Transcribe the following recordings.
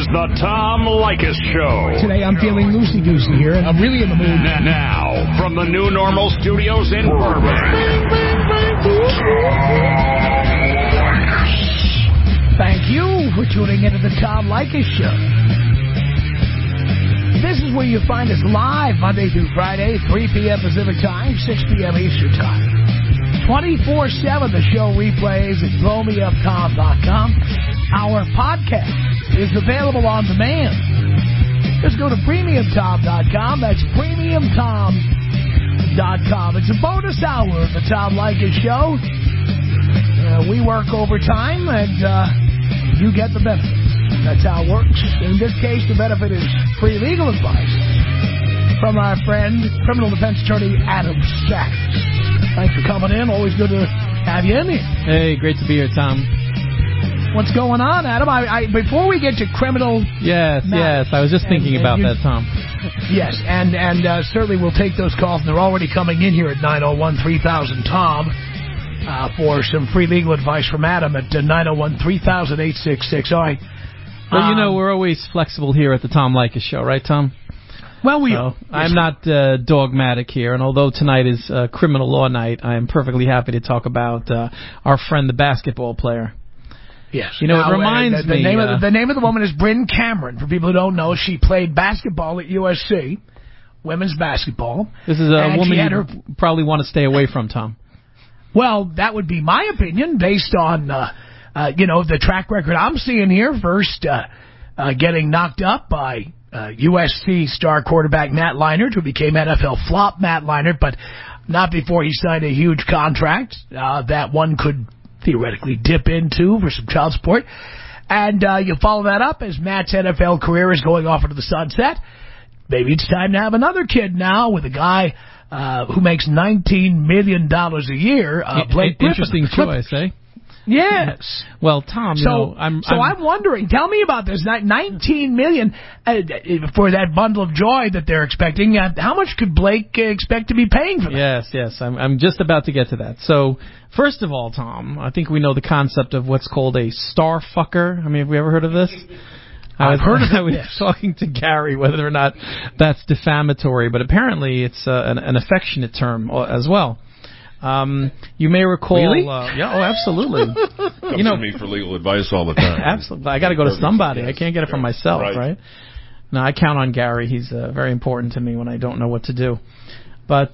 the Tom Leykis Show. Today I'm feeling loosey-goosey here, and I'm really in the mood. Now, from the New Normal Studios in Burbank. Thank you for tuning into the Tom Leykis Show. This is where you find us live Monday through Friday, 3 p.m. Pacific Time, 6 p.m. Eastern Time. 24/7, the show replays at blowmeuptom.com. Our podcast is available on demand. Just go to premiumtom.com. That's premiumtom.com. It's a bonus hour of the Tom Leykis Show. We work overtime, and you get the benefits. That's how it works. In this case, the benefit is free legal advice from our friend, criminal defense attorney Adam Sachs. Thanks for coming in. Always good to have you in here. Hey, great to be here, Tom. What's going on, Adam? Before we get to criminal... Yes, I was just thinking about that, Tom. Yes, and certainly we'll take those calls, and they're already coming in here at 901-3000-TOM for some free legal advice from Adam at 901-3000-866. All right. Well, we're always flexible here at the Tom Leykis Show, right, Tom? Well, I'm not dogmatic here, and although tonight is criminal law night, I am perfectly happy to talk about our friend, the basketball player. Yes. It reminds me... The name of the woman is Bryn Cameron. For people who don't know, she played basketball at USC, women's basketball. This is a woman you probably want to stay away from, Tom. Well, that would be my opinion, based on, the track record I'm seeing here. First, getting knocked up by USC star quarterback Matt Leinart, who became NFL flop Matt Leinart, but not before he signed a huge contract that one could theoretically dip into for some child support. And you follow that up as Matt's NFL career is going off into the sunset. Maybe it's time to have another kid now with a guy who makes $19 million a year. Blake Griffin. Interesting choice, eh? Yes. Well, Tom, I'm wondering. Tell me about this. $19 million for that bundle of joy that they're expecting. How much could Blake expect to be paying for that? Yes. I'm just about to get to that. So, first of all, Tom, I think we know the concept of what's called a star fucker. I mean, have we ever heard of this? I've heard of it. I was talking to Gary whether or not that's defamatory, but apparently it's an affectionate term as well. You may recall... Really? Absolutely. Comes to me for legal advice all the time. Absolutely. I got to go to somebody. I can't get it from myself, right? No, I count on Gary. He's very important to me when I don't know what to do. But,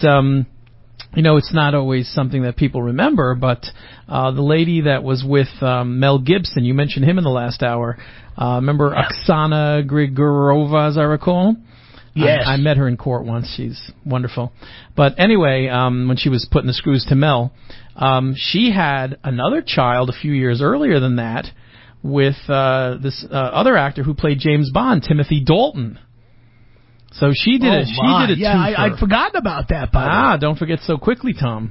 it's not always something that people remember, but the lady that was with Mel Gibson, you mentioned him in the last hour. Remember Oksana Grigorova, as I recall? Yes. I met her in court once. She's wonderful. But anyway, when she was putting the screws to Mel, she had another child a few years earlier than that with this other actor who played James Bond, Timothy Dalton. So she did it. She did it. Yeah, I'd forgotten about that. Don't forget so quickly, Tom.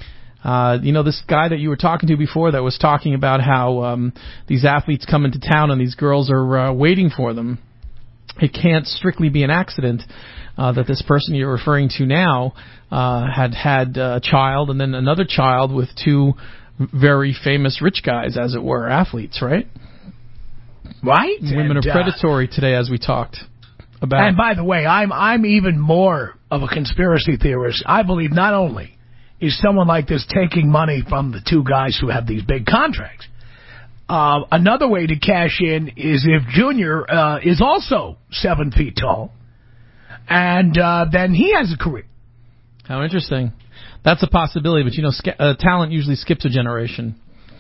This guy that you were talking to before that was talking about how these athletes come into town and these girls are waiting for them. It can't strictly be an accident that this person you're referring to now had a child and then another child with two very famous rich guys, as it were, athletes, right? Right. Women are predatory today, as we talked about. And by the way, I'm even more of a conspiracy theorist. I believe not only is someone like this taking money from the two guys who have these big contracts, another way to cash in is if Junior is also 7 feet tall, and then he has a career. How interesting. That's a possibility, but talent usually skips a generation.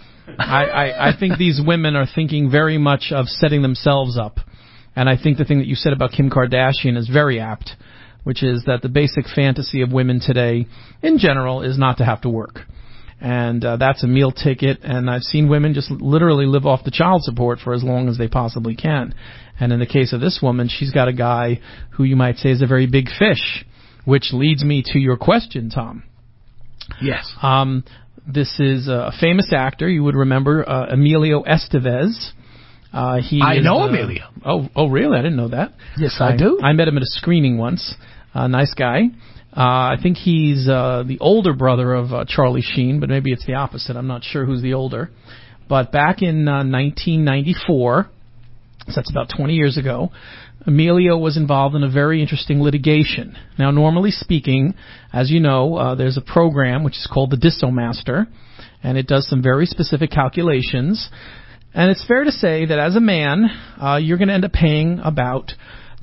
I think these women are thinking very much of setting themselves up, and I think the thing that you said about Kim Kardashian is very apt, which is that the basic fantasy of women today, in general, is not to have to work. And that's a meal ticket, and I've seen women just literally live off the child support for as long as they possibly can. And in the case of this woman, she's got a guy who you might say is a very big fish, which leads me to your question, Tom. Yes. This is a famous actor. You would remember Emilio Estevez. I know Emilio. Oh, really? I didn't know that. Yes, I do. I met him at a screening once. Nice guy. I think he's the older brother of Charlie Sheen, but maybe it's the opposite. I'm not sure who's the older. But back in 1994, So that's about 20 years ago. Emilio was involved in a very interesting litigation. Now, normally speaking, as you know, there's a program which is called the Dissomaster, and it does some very specific calculations. And it's fair to say that as a man, you're going to end up paying about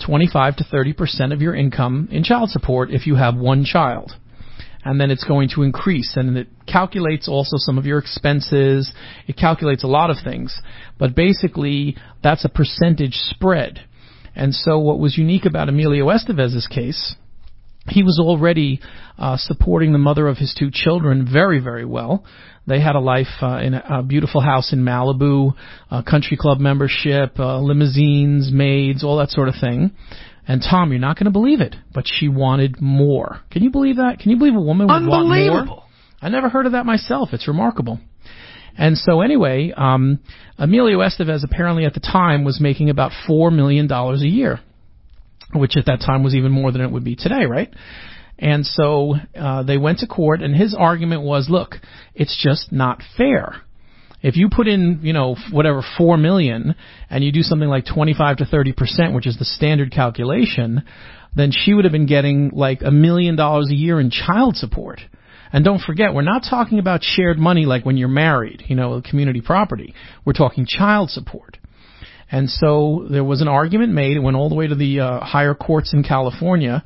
25 to 30% of your income in child support if you have one child. And then it's going to increase, and it calculates also some of your expenses. It calculates a lot of things. But basically, that's a percentage spread. And so what was unique about Emilio Estevez's case, he was already supporting the mother of his two children very, very well. They had a life in a beautiful house in Malibu, a country club membership, limousines, maids, all that sort of thing. And Tom, you're not going to believe it, but she wanted more. Can you believe that? Can you believe a woman would want more? Unbelievable. I never heard of that myself. It's remarkable. And so anyway, Emilio Estevez apparently at the time was making about $4 million a year, which at that time was even more than it would be today, right? And so they went to court, and his argument was, look, it's just not fair. If you put in, whatever, $4 million, and you do something like 25 to 30%, which is the standard calculation, then she would have been getting like $1 million a year in child support. And don't forget, we're not talking about shared money like when you're married, community property. We're talking child support. And so there was an argument made. It went all the way to the higher courts in California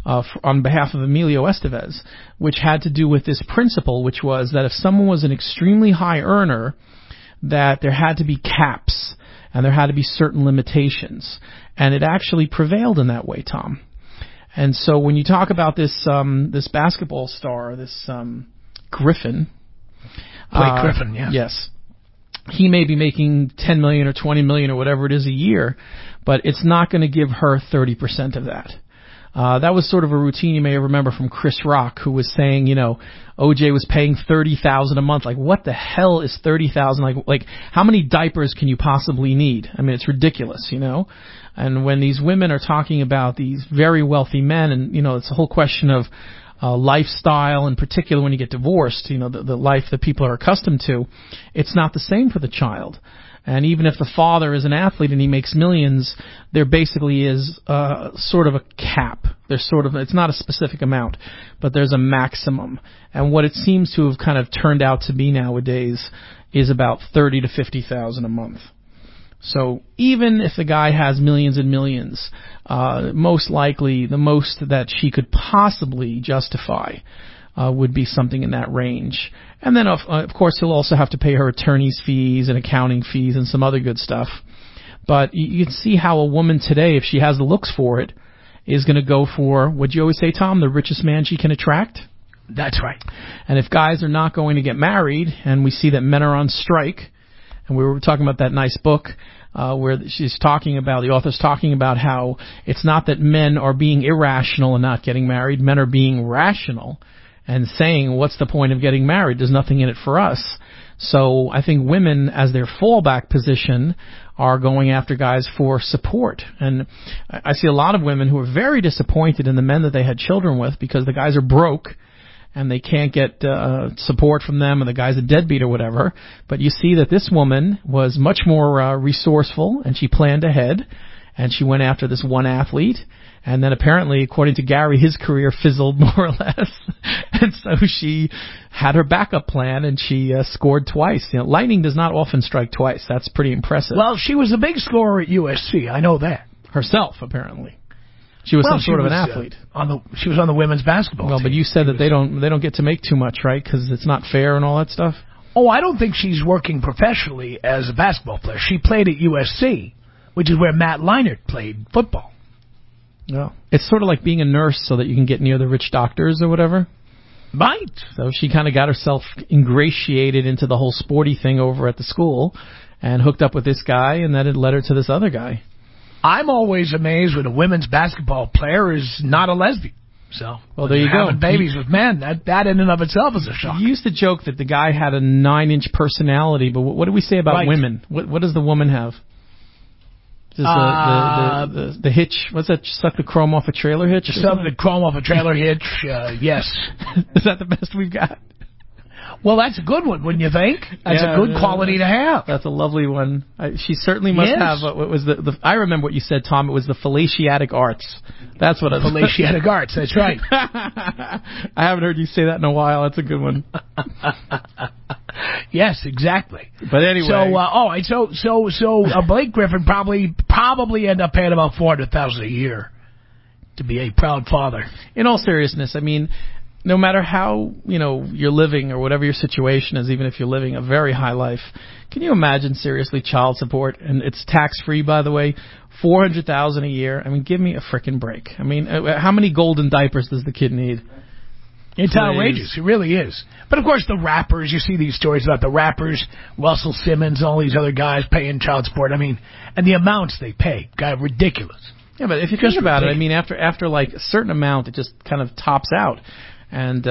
on behalf of Emilio Estevez, which had to do with this principle, which was that if someone was an extremely high earner, that there had to be caps and there had to be certain limitations. And it actually prevailed in that way, Tom. And so when you talk about this this basketball star, this Griffin, Blake Griffin, yeah. Yes. He may be making $10 million or $20 million or whatever it is a year, but it's not going to give her 30% of that. That was sort of a routine you may remember from Chris Rock, who was saying, OJ was paying $30,000 a month. Like, what the hell is $30,000? Like, how many diapers can you possibly need? I mean, it's ridiculous, And when these women are talking about these very wealthy men, and it's a whole question of lifestyle, in particular when you get divorced, the life that people are accustomed to, it's not the same for the child. And even if the father is an athlete and he makes millions, there basically is sort of a cap. It's not a specific amount, but there's a maximum. And what it seems to have kind of turned out to be nowadays is about $30,000 to $50,000 a month. So even if the guy has millions and millions, most likely the most that she could possibly justify would be something in that range. And then, of course, he'll also have to pay her attorney's fees and accounting fees and some other good stuff. But you can see how a woman today, if she has the looks for it, is going to go for, what you always say, Tom, the richest man she can attract? That's right. And if guys are not going to get married, and we see that men are on strike, and we were talking about that nice book where she's talking about, the author's talking about how it's not that men are being irrational and not getting married, men are being rational and saying, what's the point of getting married? There's nothing in it for us. So I think women, as their fallback position, are going after guys for support. And I see a lot of women who are very disappointed in the men that they had children with because the guys are broke and they can't get support from them, and the guy's a deadbeat or whatever. But you see that this woman was much more resourceful, and she planned ahead, and she went after this one athlete. And then apparently, according to Gary, his career fizzled more or less. And so she had her backup plan, and she scored twice. Lightning does not often strike twice. That's pretty impressive. Well, she was a big scorer at USC. I know that. Herself, apparently. She was sort of an athlete. She was on the women's basketball team. Well, but you said that they don't get to make too much, right? Because it's not fair and all that stuff? Oh, I don't think she's working professionally as a basketball player. She played at USC, which is where Matt Leinart played football. No. It's sort of like being a nurse so that you can get near the rich doctors or whatever. Right. So she kind of got herself ingratiated into the whole sporty thing over at the school and hooked up with this guy, and that had led her to this other guy. I'm always amazed when a women's basketball player is not a lesbian. So, well, there you go. Having babies with men, that in and of itself is a shock. You used to joke that the guy had a 9-inch personality, but what do we say about women? What does the woman have? Does the hitch, what's that, suck the chrome off a trailer hitch? Suck the chrome off a trailer hitch, yes. Is that the best we've got? Well, that's a good one, wouldn't you think? That's a good quality to have. That's a lovely one. She certainly must have. What was the? I remember what you said, Tom. It was the Fallaciatic Arts. That's what it was. Fallaciatic Arts. That's right. I haven't heard you say that in a while. That's a good one. Yes, exactly. But anyway. So, all right. So, Blake Griffin probably end up paying about $400,000 a year to be a proud father. In all seriousness, I mean, no matter how, you're living or whatever your situation is, even if you're living a very high life, can you imagine seriously child support? And it's tax-free, by the way, $400,000 a year. I mean, give me a frickin' break. I mean, how many golden diapers does the kid need? It's outrageous. It really is. But, of course, the rappers, you see these stories about the rappers, Russell Simmons, all these other guys paying child support. I mean, and the amounts they pay, ridiculous. Yeah, but if you think about it, I mean, after like a certain amount, it just kind of tops out. And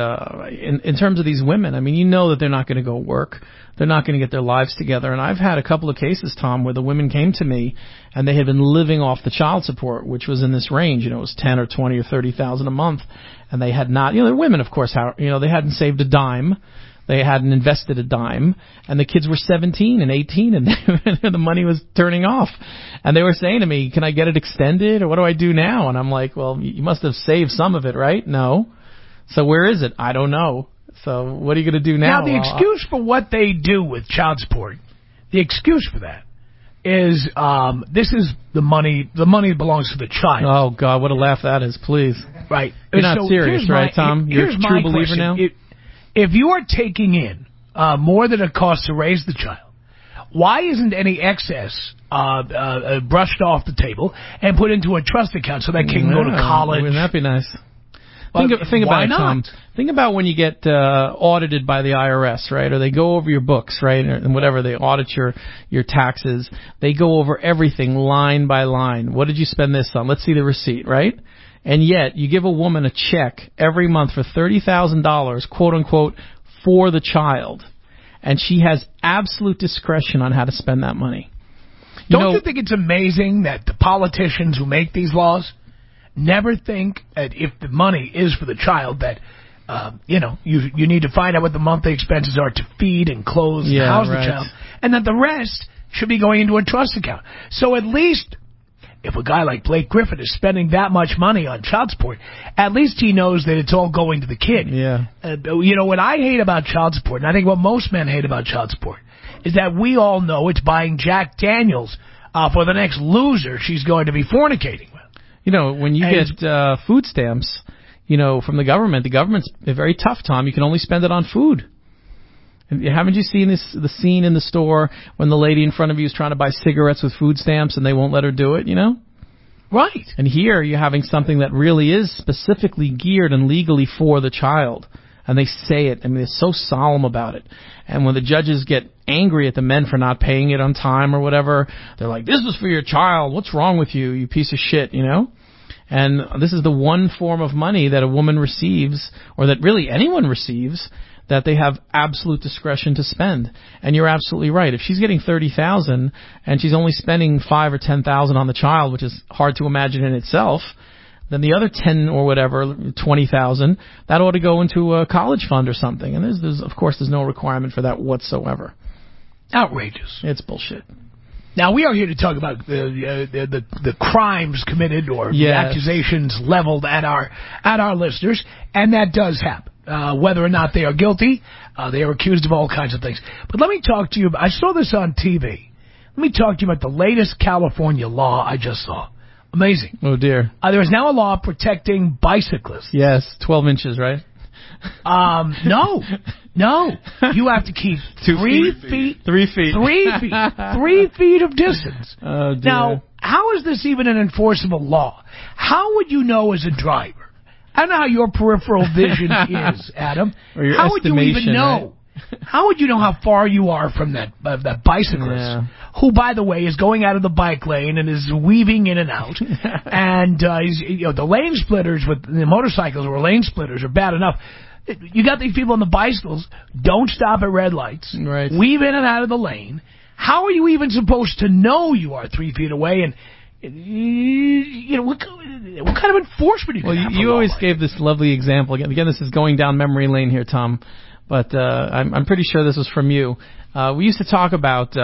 in terms of these women, I mean, that they're not going to go work. They're not going to get their lives together. And I've had a couple of cases, Tom, where the women came to me and they had been living off the child support, which was in this range. It was $10,000 or $20,000 or $30,000 a month. And they had not, they're women, of course, they hadn't saved a dime. They hadn't invested a dime. And the kids were 17 and 18 and the money was turning off. And they were saying to me, can I get it extended or what do I do now? And I'm like, well, you must have saved some of it, right? No. So where is it? I don't know. So what are you going to do now? Now, the excuse for what they do with child support, the excuse for that is this is the money belongs to the child. Oh, God, what a laugh that is, please. Right. You're not serious, right, Tom? You're a true believer now? If you are taking in more than it costs to raise the child, why isn't any excess brushed off the table and put into a trust account so that kid can go to college? Wouldn't that be nice? Think about it, Tom. Think about when you get audited by the IRS, right? Or they go over your books, right? And whatever, they audit your taxes. They go over everything line by line. What did you spend this on? Let's see the receipt, right? And yet, you give a woman a check every month for $30,000, quote unquote, for the child. And she has absolute discretion on how to spend that money. Don't you think it's amazing that the politicians who make these laws never think that if the money is for the child that, you need to find out what the monthly expenses are to feed and clothe and house the child, and that the rest should be going into a trust account. So at least if a guy like Blake Griffin is spending that much money on child support, at least he knows that it's all going to the kid. Yeah. What I hate about child support, and I think what most men hate about child support, is that we all know it's buying Jack Daniels for the next loser she's going to be fornicating with. When you get food stamps, from the government's very tough, Tom. You can only spend it on food. Haven't you seen the scene in the store when the lady in front of you is trying to buy cigarettes with food stamps and they won't let her do it, Right. And here you're having something that really is specifically geared and legally for the child. And they say it. I mean, they're so solemn about it. And when the judges get angry at the men for not paying it on time or whatever, they're like, this is for your child. What's wrong with you, you piece of shit, And this is the one form of money that a woman receives, or that really anyone receives, that they have absolute discretion to spend. And you're absolutely right. If she's getting $30,000 and she's only spending $5,000 or $10,000 on the child, which is hard to imagine in itself, then the other 10 or whatever, 20,000, that ought to go into a college fund or something. And there's of course no requirement for that whatsoever. Outrageous. It's bullshit. Now, we are here to talk about the crimes committed or the accusations leveled at our listeners, and that does happen. Whether or not they are guilty, they are accused of all kinds of things. But let me talk to you about, I saw this on TV. Let me talk to you about the latest California law I just saw. Amazing. Oh, dear. There is now a law protecting bicyclists. Yes, 12 inches, right? No. You have to keep 3 feet. 3 feet. 3 feet. 3 feet of distance. Oh, dear. Now, how is this even an enforceable law? How would you know as a driver? I don't know how your peripheral vision is, Adam. Or your how would you even know? Right? How would you know how far you are from that bicyclist, who, by the way, is going out of the bike lane and is weaving in and out? And the lane splitters with the motorcycles or lane splitters are bad enough. You got these people on the bicycles, don't stop at red lights, right, weave in and out of the lane. How are you even supposed to know you are 3 feet away? And what kind of enforcement? You always gave this lovely example. Again, this is going down memory lane here, Tom. but I'm pretty sure this was from you. We used to talk about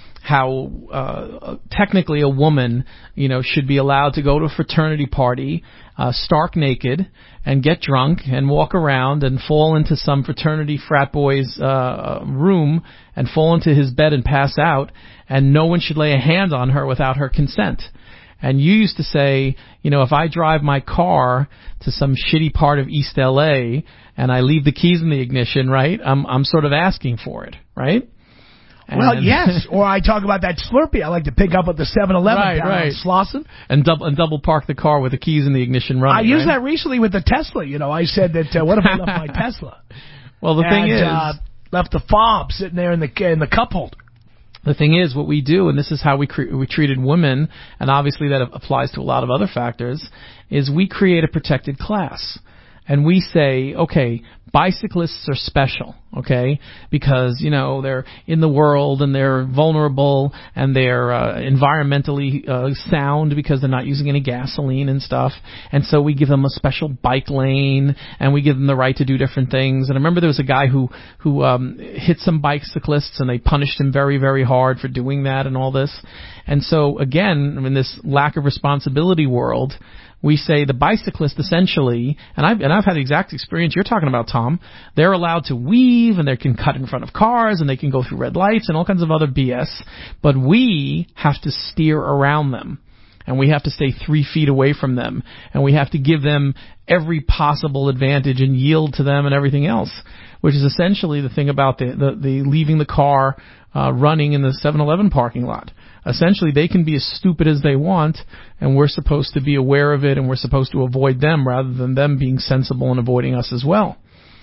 how technically a woman, should be allowed to go to a fraternity party stark naked and get drunk and walk around and fall into some fraternity frat boy's room and fall into his bed and pass out, and no one should lay a hand on her without her consent. And you used to say, if I drive my car to some shitty part of East LA and I leave the keys in the ignition, right, I'm sort of asking for it, right? Well, yes. Or I talk about that Slurpee I like to pick up at the 7-Eleven down on Slauson. And double park the car with the keys in the ignition running. I used that recently with the Tesla. I said that, what if I left my Tesla? Well, the thing is... left the fob sitting there in the cup holder. The thing is, what we do, and this is how we treated women, and obviously that applies to a lot of other factors, is we create a protected class. And we say, okay, bicyclists are special, okay, because, they're in the world and they're vulnerable and they're environmentally sound because they're not using any gasoline and stuff. And so we give them a special bike lane and we give them the right to do different things. And I remember there was a guy who hit some bicyclists and they punished him very, very hard for doing that and all this. And so, again, in this lack of responsibility world, we say the bicyclist essentially, and I've had the exact experience you're talking about, Tom. They're allowed to weave and they can cut in front of cars and they can go through red lights and all kinds of other BS. But we have to steer around them. And we have to stay 3 feet away from them. And we have to give them every possible advantage and yield to them and everything else. Which is essentially the thing about the leaving the car running in the 7-Eleven parking lot. Essentially, they can be as stupid as they want, and we're supposed to be aware of it, and we're supposed to avoid them rather than them being sensible and avoiding us as well.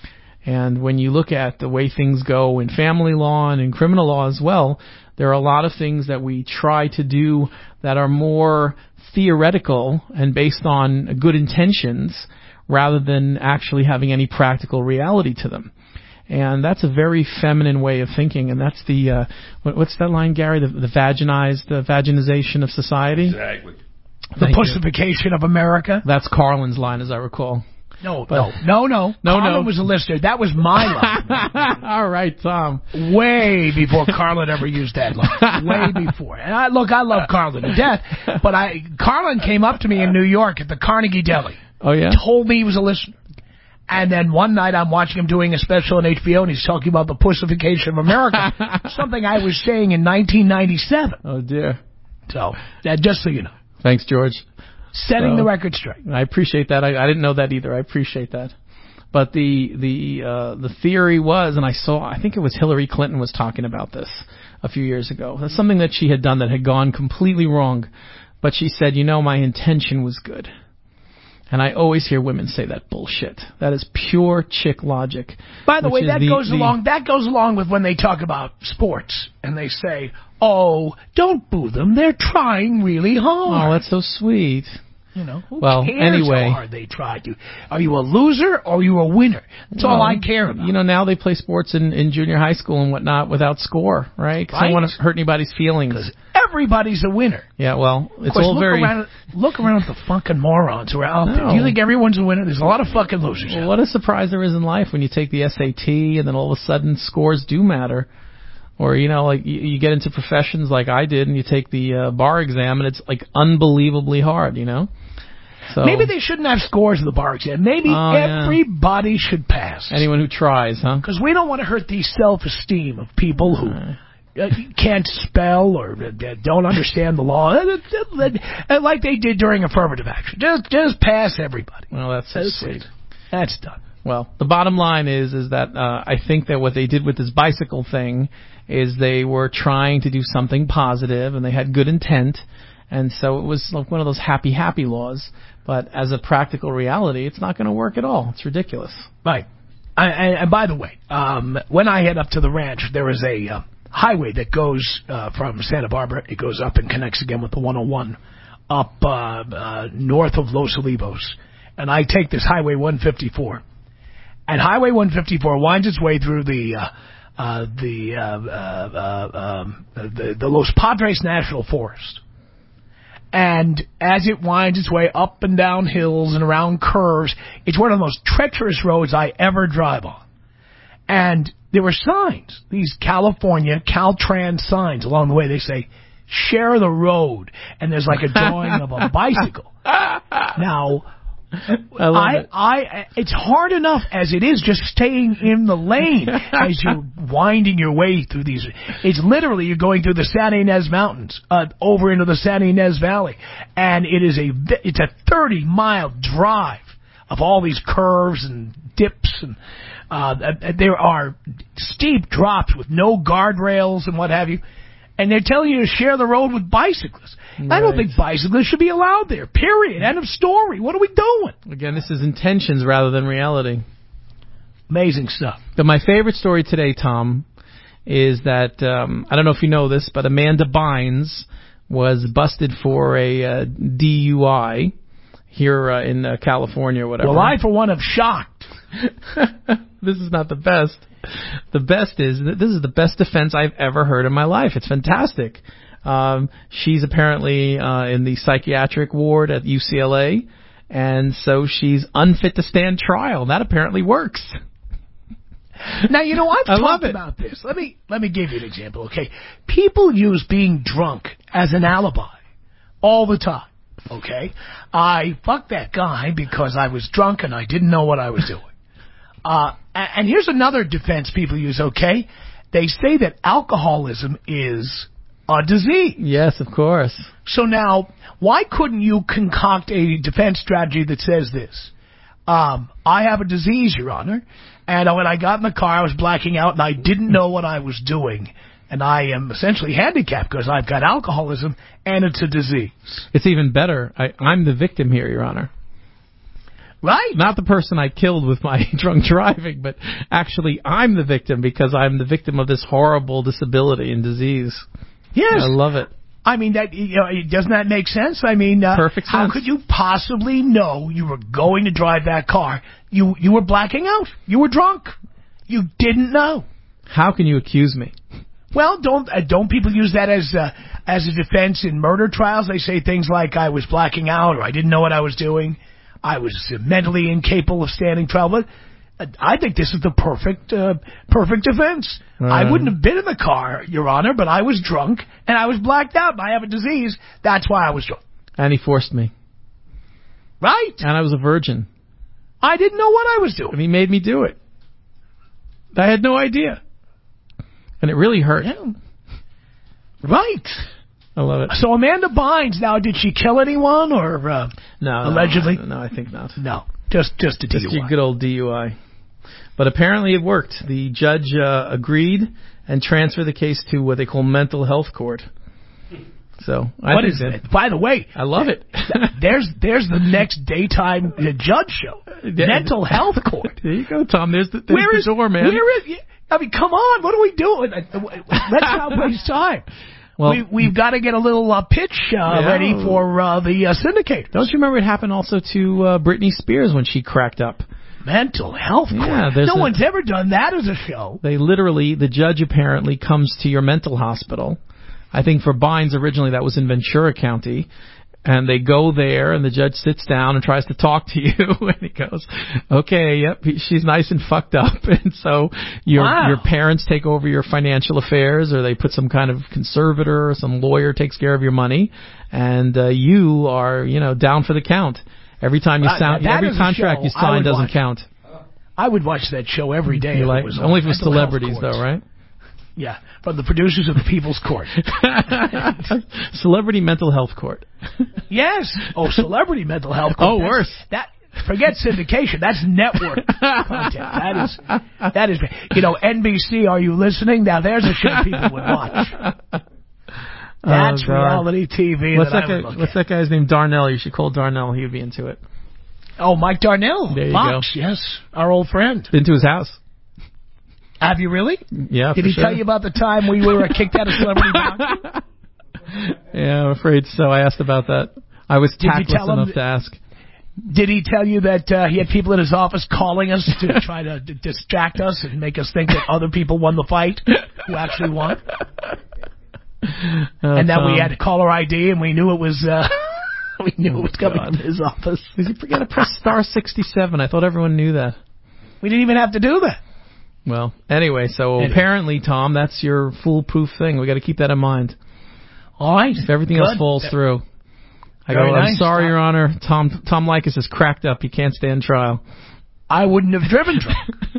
And when you look at the way things go in family law and in criminal law as well, there are a lot of things that we try to do that are more theoretical and based on good intentions rather than actually having any practical reality to them. And that's a very feminine way of thinking, and that's the, what's that line, Gary? The vaginization of society? Exactly. The pussification of America? That's Carlin's line, as I recall. No. Carlin was a listener. That was my line. All right, Tom. Way before Carlin ever used that line. Way before. And I love Carlin to death, but Carlin came up to me in New York at the Carnegie Deli. Oh, yeah? Told me he was a listener. And then one night I'm watching him doing a special on HBO, and he's talking about the pussification of America, something I was saying in 1997. Oh, dear. So, just so you know. Thanks, George. Setting the record straight. I appreciate that. I didn't know that either. I appreciate that. But the theory was, and I think it was Hillary Clinton was talking about this a few years ago. That's something that she had done that had gone completely wrong. But she said, my intention was good. And I always hear women say that bullshit. That is pure chick logic. By the way, that goes along with when they talk about sports and they say, "Oh, don't boo them. They're trying really hard." Oh, that's so sweet. Who cares how hard they try to? Are you a loser or are you a winner? That's all I care about. Now they play sports in junior high school and whatnot without score, right? Because they don't want to hurt anybody's feelings. Because everybody's a winner. Yeah, well, it's all very... Look around at the fucking morons who are out there. Do you think everyone's a winner? There's a lot of fucking losers. Well, what a surprise there is in life when you take the SAT and then all of a sudden scores do matter. Or, like you get into professions like I did and you take the bar exam and it's like unbelievably hard, So, maybe they shouldn't have scores in the bar exam. Maybe everybody should pass. Anyone who tries, huh? Because we don't want to hurt the self-esteem of people who can't spell or don't understand the law, like they did during affirmative action. Just pass everybody. Well, that's so sweet. That's done. Well, the bottom line is that I think that what they did with this bicycle thing is they were trying to do something positive and they had good intent, and so it was like one of those happy laws. But as a practical reality, it's not going to work at all. It's ridiculous. Right. And by the way, when I head up to the ranch, there is a highway that goes from Santa Barbara. It goes up and connects again with the 101 up north of Los Olivos. And I take this Highway 154. And Highway 154 winds its way through the Los Padres National Forest. And as it winds its way up and down hills and around curves, it's one of the most treacherous roads I ever drive on. And there were signs, these California Caltrans signs along the way. They say, share the road. And there's like a drawing of a bicycle. Now, it's hard enough as it is just staying in the lane as you're winding your way through these. It's literally you're going through the San Ynez Mountains, over into the San Ynez Valley. And it's a 30-mile drive of all these curves and dips, and there are steep drops with no guardrails and what have you. And they're telling you to share the road with bicyclists. Right. I don't think bicyclists should be allowed there, period. End of story. What are we doing? Again, this is intentions rather than reality. Amazing stuff. But my favorite story today, Tom, is that, I don't know if you know this, but Amanda Bynes was busted for a DUI here in California or whatever. Well, I, for one, am shocked. This is not the best. The best is that this is the best defense I've ever heard in my life. It's fantastic. She's apparently in the psychiatric ward at UCLA, and so she's unfit to stand trial. That apparently works. Now, I've talked about this. Let me give you an example, okay? People use being drunk as an alibi all the time, okay? I fucked that guy because I was drunk and I didn't know what I was doing. And here's another defense people use, okay? They say that alcoholism is a disease. Yes, of course. So now, why couldn't you concoct a defense strategy that says this? I have a disease, Your Honor, and when I got in the car, I was blacking out, and I didn't know what I was doing. And I am essentially handicapped because I've got alcoholism, and it's a disease. It's even better. I'm the victim here, Your Honor. Right. Not the person I killed with my drunk driving, but actually I'm the victim because I'm the victim of this horrible disability and disease. Yes. I love it. I mean, doesn't that make sense? I mean, perfect sense. How could you possibly know you were going to drive that car? You were blacking out. You were drunk. You didn't know. How can you accuse me? Well, don't people use that as a defense in murder trials? They say things like I was blacking out or I didn't know what I was doing. I was mentally incapable of standing trial. But I think this is the perfect defense. I wouldn't have been in the car, Your Honor, but I was drunk and I was blacked out and I have a disease. That's why I was drunk. And he forced me. Right. And I was a virgin. I didn't know what I was doing. And he made me do it. I had no idea. And it really hurt. Yeah. Right. I love it. So Amanda Bynes, now, did she kill anyone or no, allegedly? No, I think not. No, just a DUI. Just your good old DUI. But apparently it worked. The judge agreed and transferred the case to what they call mental health court. So what is it? By the way, I love it. There's the next daytime judge show. Mental health court. There you go, Tom. There's the door, man. Where is? I mean, come on. What are we doing? Let's not waste time. Well, we've got to get a little pitch ready for the syndicator. Don't you remember it happened also to Britney Spears when she cracked up? Mental health court. Yeah, no one's ever done that as a show. They literally, the judge apparently comes to your mental hospital. I think for Bynes originally that was in Ventura County. And they go there, and the judge sits down and tries to talk to you, and he goes, okay, yep, she's nice and fucked up. And so your parents take over your financial affairs, or they put some kind of conservator or some lawyer takes care of your money, and you are, down for the count. Every time every contract you sign doesn't count. I would watch that show every day. Only if it was celebrities, though, right? Yeah, from the producers of the People's Court. Celebrity Mental Health Court. Yes. Oh, Celebrity Mental Health Court. Worse. Forget syndication. That's network content. That is. NBC, are you listening? Now, there's a show people would watch. That's reality TV. What's that guy's name? Darnell. You should call Darnell. He would be into it. Oh, Mike Darnell. There you Fox, go. Yes. Our old friend. Been to his house. Have you really? Yeah, Did he tell you about the time we were kicked out of Celebrity Boxing? Yeah, I'm afraid so. I asked about that. I was tactless enough to ask. Did he tell you that he had people in his office calling us to try to distract us and make us think that other people won the fight who actually won? And that we had caller ID and we knew it was coming from his office. Did you forget to press *67? I thought everyone knew that. We didn't even have to do that. Well, anyway, so apparently, Tom, that's your foolproof thing. We got to keep that in mind. All right. If everything else falls through. I'm sorry, Your Honor. Tom Leykis is cracked up. He can't stand trial. I wouldn't have driven drunk.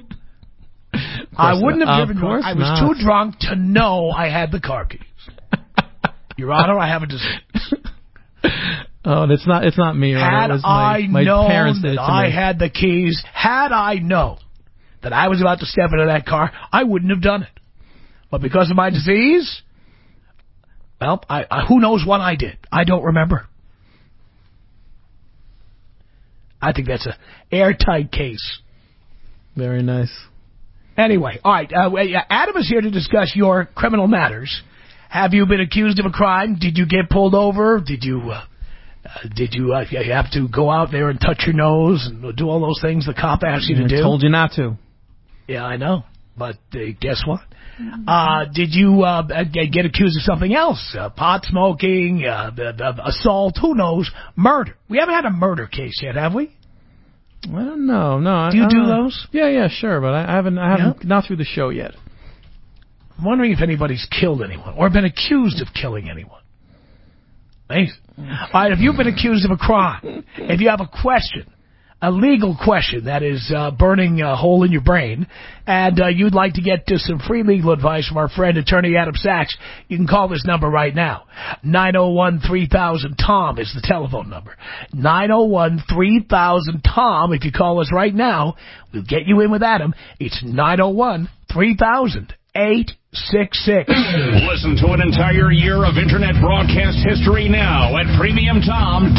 I wouldn't have driven drunk. I was too drunk to know I had the car keys. Your Honor, I have a disease. Oh, it's not me, Your Honor. It was my parents did it to me. I had the keys, had I known that I was about to step into that car, I wouldn't have done it. But because of my disease, well, who knows what I did? I don't remember. I think that's an airtight case. Very nice. Anyway, all right. Adam is here to discuss your criminal matters. Have you been accused of a crime? Did you get pulled over? Did you have to go out there and touch your nose and do all those things the cop asked you to do? I told you not to. Yeah, I know. But guess what? Did you get accused of something else? Pot smoking, assault, who knows? Murder. We haven't had a murder case yet, have we? I don't know. No. Do you do those? Yeah, sure. But I haven't not through the show yet. I'm wondering if anybody's killed anyone or been accused of killing anyone. Amazing. All right, if you've been accused of a crime, if you have a question, a legal question that is burning a hole in your brain, and you'd like to get some free legal advice from our friend, Attorney Adam Sachs, you can call this number right now. 901-3000-TOM is the telephone number. 901-3000-TOM. If you call us right now, we'll get you in with Adam. It's 901-3000-866. Listen to an entire year of Internet broadcast history now at PremiumTom.com.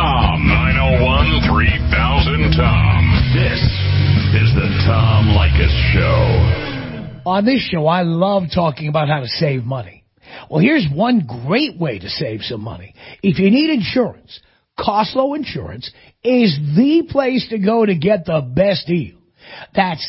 901-3000-TOM. This is the Tom Leykis Show. On this show, I love talking about how to save money. Well, here's one great way to save some money. If you need insurance, Costlow Insurance is the place to go to get the best deal. That's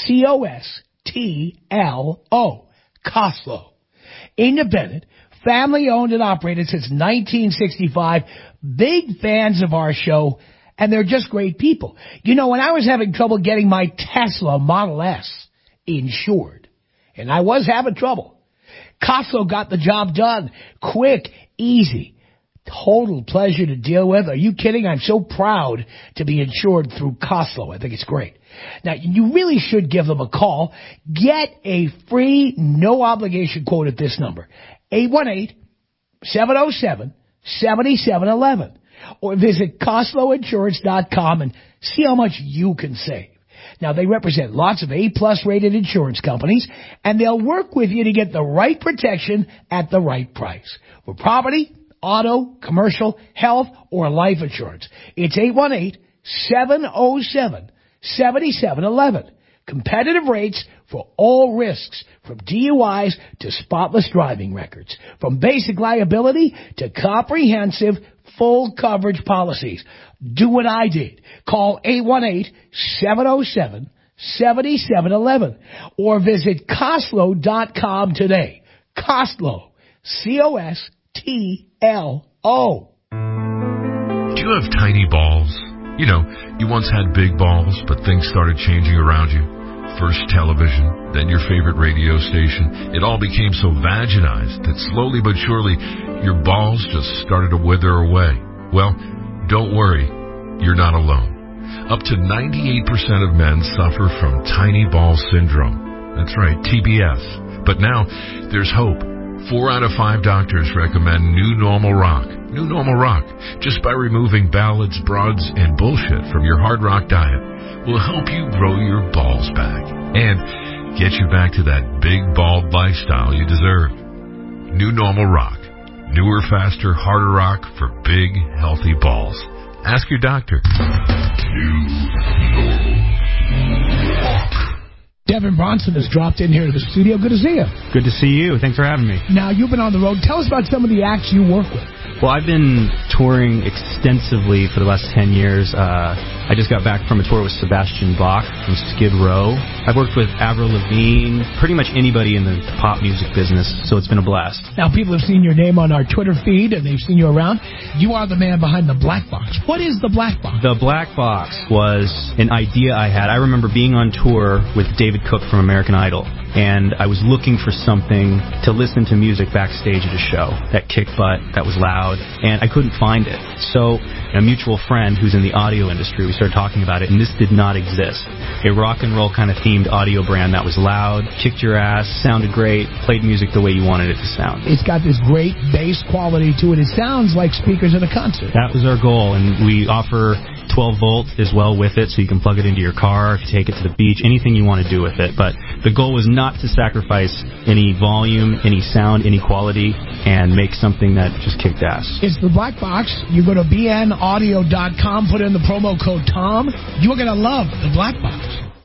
COSTLO. Costlow. Independent, family-owned and operated since 1965. Big fans of our show, and they're just great people. You know, when I was having trouble getting my Tesla Model S insured, and I was having trouble, Costlow got the job done. Quick, easy, total pleasure to deal with. Are you kidding? I'm so proud to be insured through Costlow. I think it's great. Now, you really should give them a call. Get a free, no-obligation quote at this number, 818-707-7711. Or visit CostlowInsurance.com and see how much you can save. Now, they represent lots of A-plus rated insurance companies, and they'll work with you to get the right protection at the right price. For property, auto, commercial, health, or life insurance. It's 818-707-7711. Competitive rates for all risks, from DUIs to spotless driving records, from basic liability to comprehensive full coverage policies. Do what I did. Call 818-707-7711 or visit Costlow.com today. Costlow. C-O-S-T-L-O. Do you have tiny balls? You know, you once had big balls, but things started changing around you. First television, then your favorite radio station. It all became so vaginized that slowly but surely your balls just started to wither away. Well, don't worry. You're not alone. Up to 98% of men suffer from tiny ball syndrome. That's right, TBS. But now there's hope. 4 out of 5 doctors recommend New Normal Rock. New Normal Rock, just by removing ballads, broads, and bullshit from your hard rock diet, will help you grow your balls back and get you back to that big, bald lifestyle you deserve. New Normal Rock. Newer, faster, harder rock for big, healthy balls. Ask your doctor. New Normal Rock. Devin Bronson has dropped in here to the studio. Good to see you. Good to see you. Thanks for having me. Now, you've been on the road. Tell us about some of the acts you work with. Well, I've been touring extensively for the last 10 years. I just got back from a tour with Sebastian Bach from Skid Row. I've worked with Avril Lavigne, pretty much anybody in the pop music business, so it's been a blast. Now, people have seen your name on our Twitter feed, and they've seen you around. You are the man behind the Black Box. What is the Black Box? The Black Box was an idea I had. I remember being on tour with David Cook from American Idol, and I was looking for something to listen to music backstage at a show that kicked butt, that was loud, and I couldn't find it. So a mutual friend who's in the audio industry, we started talking about it, and this did not exist. A rock and roll kind of themed audio brand that was loud, kicked your ass, sounded great, played music the way you wanted it to sound. It's got this great bass quality to it. It sounds like speakers in a concert. That was our goal, and we offer 12 volt as well with it, so you can plug it into your car, take it to the beach, anything you want to do with it. But the goal was not to sacrifice any volume, any sound, any quality, and make something that just kicked ass. It's the Black Box. You go to bnaudio.com, put in the promo code TOM. You're going to love the Black Box.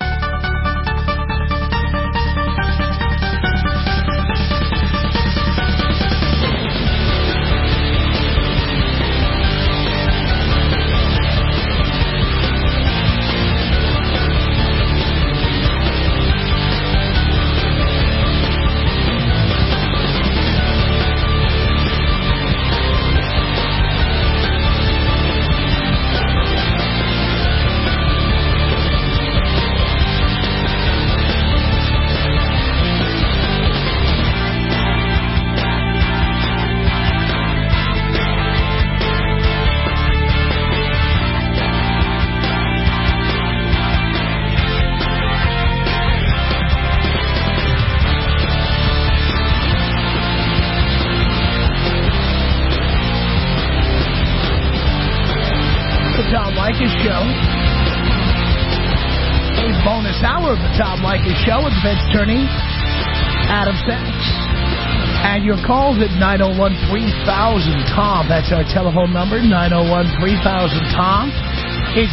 Tom Leykis Show with defense attorney Adam Sachs. And your calls at 901-3000-TOM. That's our telephone number, 901-3000-TOM. It's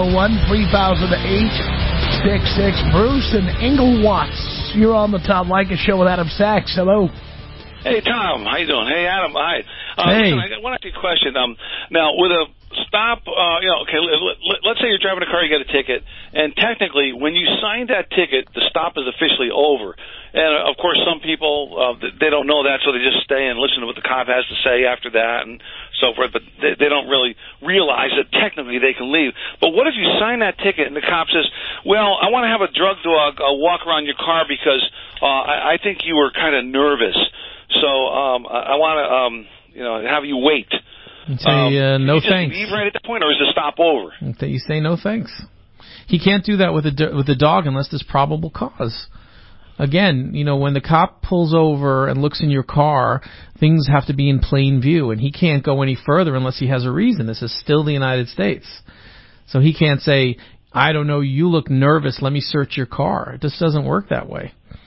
901-3000-866. Bruce and Ingle Watts. You're on the Tom Leykis Show with Adam Sachs. Hello. Hey, Tom. How you doing? Hey, Adam. Hi. Hey. Listen, I want to ask you a question. Now, with a stop, okay, let's say you're driving a car, you get a ticket, and technically, when you sign that ticket, the stop is officially over. And, of course, some people, they don't know that, so they just stay and listen to what the cop has to say after that and so forth, but they don't really realize that technically they can leave. But what if you sign that ticket and the cop says, well, I want to have a drug dog walk around your car because I think you were kind of nervous. So I want to, have you wait. You say no thanks. Leave right at that point, or is the stop over? You say no thanks. He can't do that with the dog unless there's probable cause. Again, when the cop pulls over and looks in your car, things have to be in plain view, and he can't go any further unless he has a reason. This is still the United States. So he can't say, I don't know, you look nervous, let me search your car. It just doesn't work that way.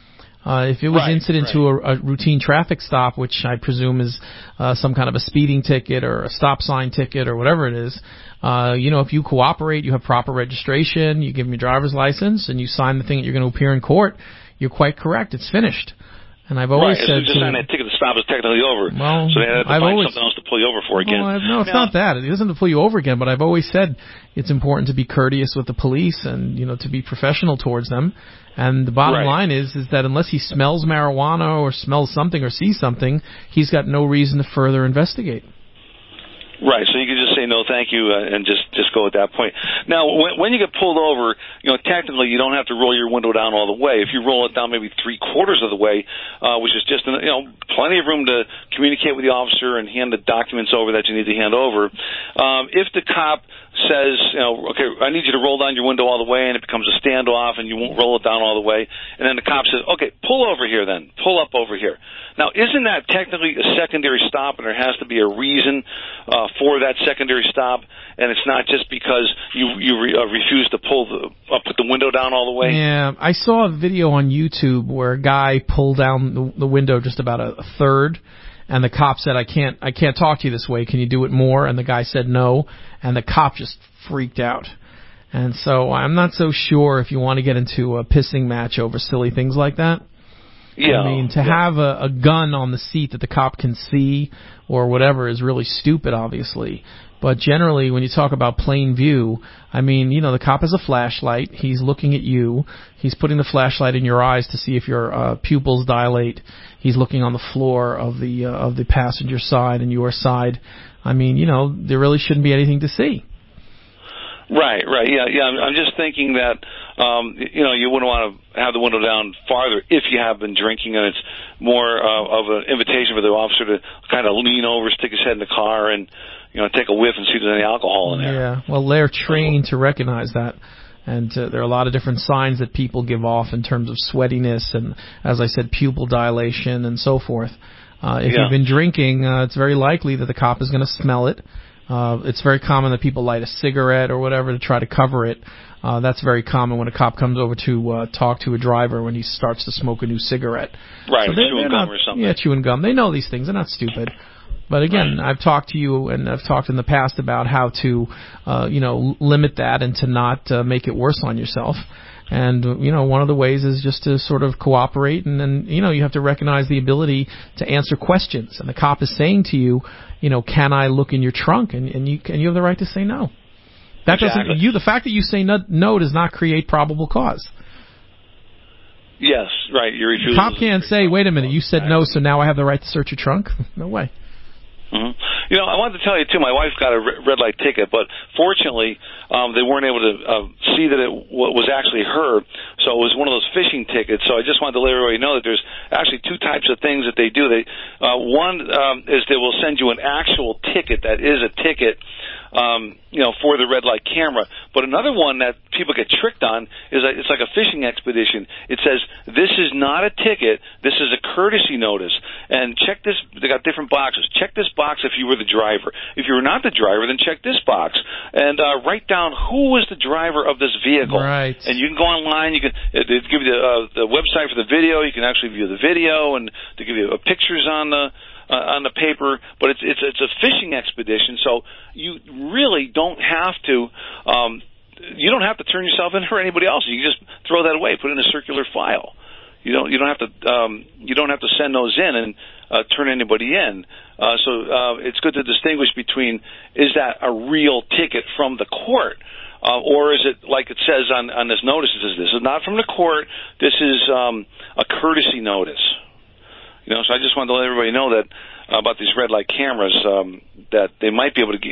If it was incident to a routine traffic stop, which I presume is some kind of a speeding ticket or a stop sign ticket or whatever it is, if you cooperate, you have proper registration, you give them your driver's license, and you sign the thing that you're going to appear in court, you're quite correct. It's finished. And I've always said just sign that ticket, the stop is technically over. Well, so they have to find something else to pull you over for again. Well, no, it's not that. It isn't to pull you over again, but I've always said it's important to be courteous with the police and, to be professional towards them. And the bottom line is that unless he smells marijuana or smells something or sees something, he's got no reason to further investigate. Right, so you can just say no, thank you, and just go at that point. Now, when you get pulled over, technically you don't have to roll your window down all the way. If you roll it down maybe 3/4 of the way, which is just plenty of room to communicate with the officer and hand the documents over that you need to hand over. If the cop says, okay, I need you to roll down your window all the way, and it becomes a standoff, and you won't roll it down all the way, and then the cop says, okay, pull over here then, pull up over here. Now, isn't that technically a secondary stop, and there has to be a reason for that secondary stop, and it's not just because you refuse to put the window down all the way? Yeah, I saw a video on YouTube where a guy pulled down the window just about a third, and the cop said, I can't talk to you this way. Can you do it more? And the guy said no, and the cop just freaked out. And so I'm not so sure if you want to get into a pissing match over silly things like that. Yeah. I mean, to have a gun on the seat that the cop can see or whatever is really stupid, obviously. But generally, when you talk about plain view, I mean, the cop has a flashlight. He's looking at you. He's putting the flashlight in your eyes to see if your pupils dilate. He's looking on the floor of the passenger side and your side. I mean, there really shouldn't be anything to see. Right. Yeah. I'm just thinking that, you wouldn't want to have the window down farther if you have been drinking, and it's more of an invitation for the officer to kind of lean over, stick his head in the car, and take a whiff and see if there's any alcohol in there. Yeah. Well, they're trained to recognize that. And there are a lot of different signs that people give off in terms of sweatiness and, as I said, pupil dilation and so forth. If you've been drinking, it's very likely that the cop is going to smell it. It's very common that people light a cigarette or whatever to try to cover it. That's very common when a cop comes over to talk to a driver when he starts to smoke a new cigarette. Right, so chewing gum or something. Yeah, chewing gum. They know these things. They're not stupid. But again, I've talked to you and I've talked in the past about how to, limit that and to not make it worse on yourself. And, one of the ways is just to sort of cooperate, and then, you have to recognize the ability to answer questions. And the cop is saying to you, can I look in your trunk? And you have the right to say no. That doesn't, the fact that you say no does not create probable cause. Yes, right. You're refusing. The cop can't say, wait a minute, you said no, so now I have the right to search your trunk? No way. Mm-hmm. I wanted to tell you, too, my wife got a red light ticket, but fortunately, they weren't able to see that it was actually her, so it was one of those phishing tickets. So I just wanted to let everybody know that there's actually two types of things that they do. One is they will send you an actual ticket that is a ticket, for the red light camera. But another one that people get tricked on is that it's like a fishing expedition. It says, this is not a ticket, this is a courtesy notice. And check this, they got different boxes. Check this box if you were the driver. If you were not the driver, then check this box. And write down who was the driver of this vehicle. Right. And you can go online, you can they give you the website for the video, you can actually view the video, and they give you pictures on the paper, but it's a fishing expedition, so you really don't have to turn yourself in for anybody else. You can just throw that away, put it in a circular file. You don't have to send those in and turn anybody in. So it's good to distinguish between, is that a real ticket from the court, or is it like it says on this notice? It says this is not from the court. This is a courtesy notice. So I just wanted to let everybody know that about these red light cameras, that they might be able to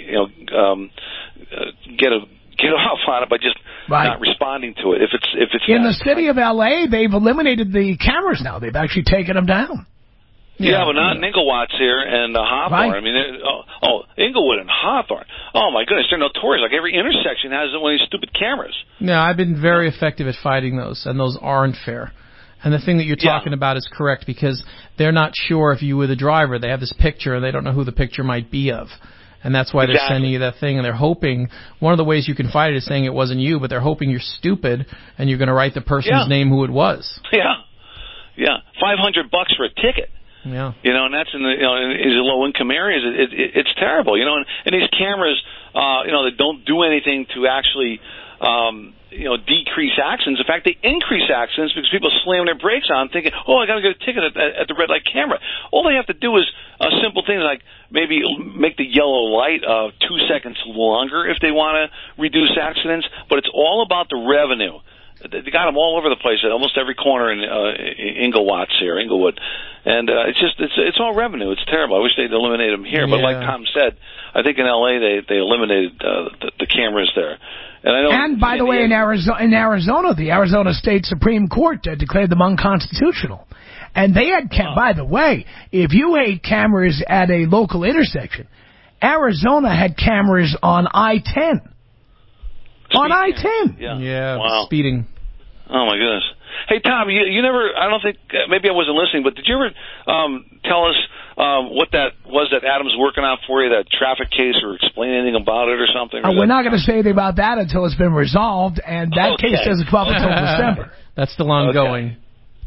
get off on it by just not responding to it. If it's in the city of L.A., they've eliminated the cameras now. They've actually taken them down. Yeah, but not in Inglewood's here and Hawthorne. Right. I mean, Inglewood and Hawthorne. Oh my goodness, they're notorious. Like every intersection has one of these stupid cameras. No, I've been very effective at fighting those, and those aren't fair. And the thing that you're talking about is correct, because they're not sure if you were the driver. They have this picture, and they don't know who the picture might be of. And that's why they're sending you that thing, and they're hoping, one of the ways you can fight it is saying it wasn't you, but they're hoping you're stupid, and you're going to write the person's name who it was. Yeah. $500 for a ticket. Yeah. And that's in the in low-income areas. It's terrible, And these cameras, they don't do anything to actually decrease accidents. In fact, they increase accidents because people slam their brakes on thinking, I got to get a ticket at the red light camera. All they have to do is simple things like maybe make the yellow light 2 seconds longer if they want to reduce accidents, but it's all about the revenue. They got them all over the place at almost every corner in Inglewood, and it's all revenue. It's terrible. I wish they'd eliminate them here, but like Tom said, I think in L.A. they eliminated the cameras there. And by the way, in Arizona, the Arizona State Supreme Court declared them unconstitutional. And they had, by the way, if you had cameras at a local intersection, Arizona had cameras on I-10. On I-10. Yeah, speeding. Oh, my goodness. Hey, Tom, you never, I don't think, maybe I wasn't listening, but did you ever tell us what that was that Adam's working on for you, that traffic case, or explain anything about it or something? We're not going to say anything about that until it's been resolved, and that case doesn't come up until December. That's still ongoing.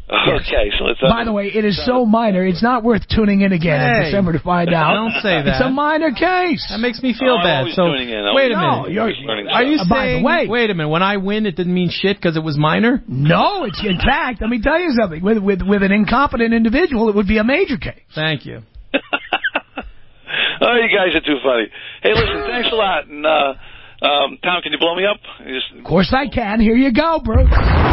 Okay, so let's. By the way, it is so minor, it's not worth tuning in again in December to find out. Don't say that. It's a minor case. That makes me feel bad. I'm always So tuning in. wait a No, minute. you're- Are you by the saying? way- Wait a minute. When I win, it didn't mean shit because it was minor. No, it's in fact. Let me tell you something. With an incompetent individual, it would be a major case. Thank you. Oh, you guys are too funny. Hey, listen, thanks a lot. And Tom, can you blow me up? Of course I can. Here you go, Bruce.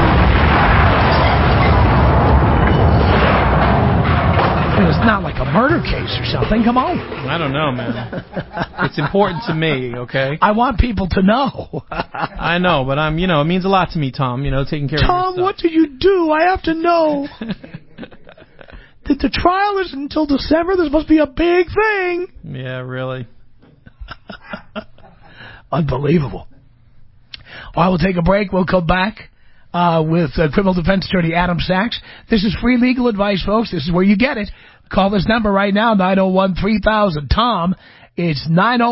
It's not like a murder case or something. Come on. I don't know, man. It's important to me, okay? I want people to know. I know, but it means a lot to me, Tom, taking care of your Tom, stuff. what did you do? I have to know. That the trial isn't until December. This must be a big thing. Yeah, really. Unbelievable. All right, we'll take a break. We'll come back with criminal defense attorney Adam Sachs. This is free legal advice, folks. This is where you get it. Call this number right now, 901-3000. Tom, it's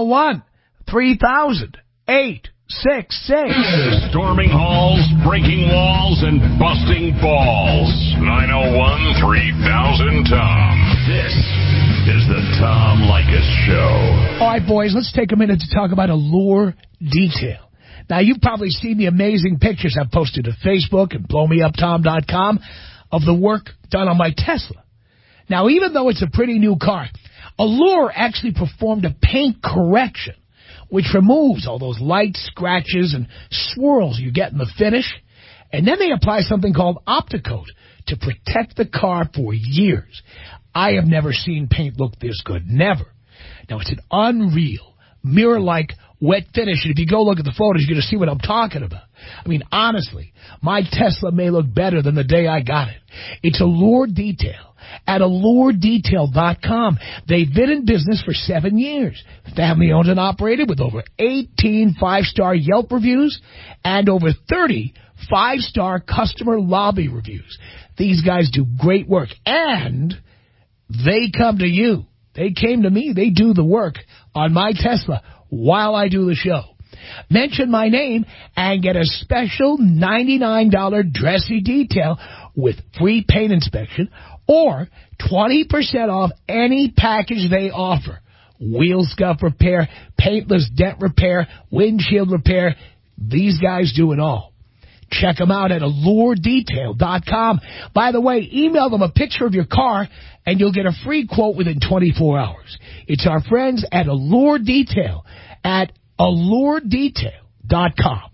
901-3000-866. Storming halls, breaking walls, and busting balls. 901-3000-TOM. This is the Tom Leykis Show. All right, boys, let's take a minute to talk about Allure Detail. Now, you've probably seen the amazing pictures I've posted to Facebook and blowmeuptom.com of the work done on my Tesla. Now, even though it's a pretty new car, Allure actually performed a paint correction, which removes all those light scratches and swirls you get in the finish. And then they apply something called Opticoat to protect the car for years. I have never seen paint look this good. Never. Now, it's an unreal, mirror-like wet finish. And if you go look at the photos, you're going to see what I'm talking about. I mean, honestly, my Tesla may look better than the day I got it. It's Allure Detail at AllureDetail.com. They've been in business for 7 years. Family owned and operated with over 18 5-star Yelp reviews and over 30 5-star customer lobby reviews. These guys do great work, and they come to you. They came to me. They do the work on my Tesla while I do the show. Mention my name and get a special $99 dressy detail with free paint inspection or 20% off any package they offer. Wheel scuff repair, paintless dent repair, windshield repair. These guys do it all. Check them out at AllureDetail.com. By the way, email them a picture of your car and you'll get a free quote within 24 hours. It's our friends at Allure Detail at AllureDetail.com.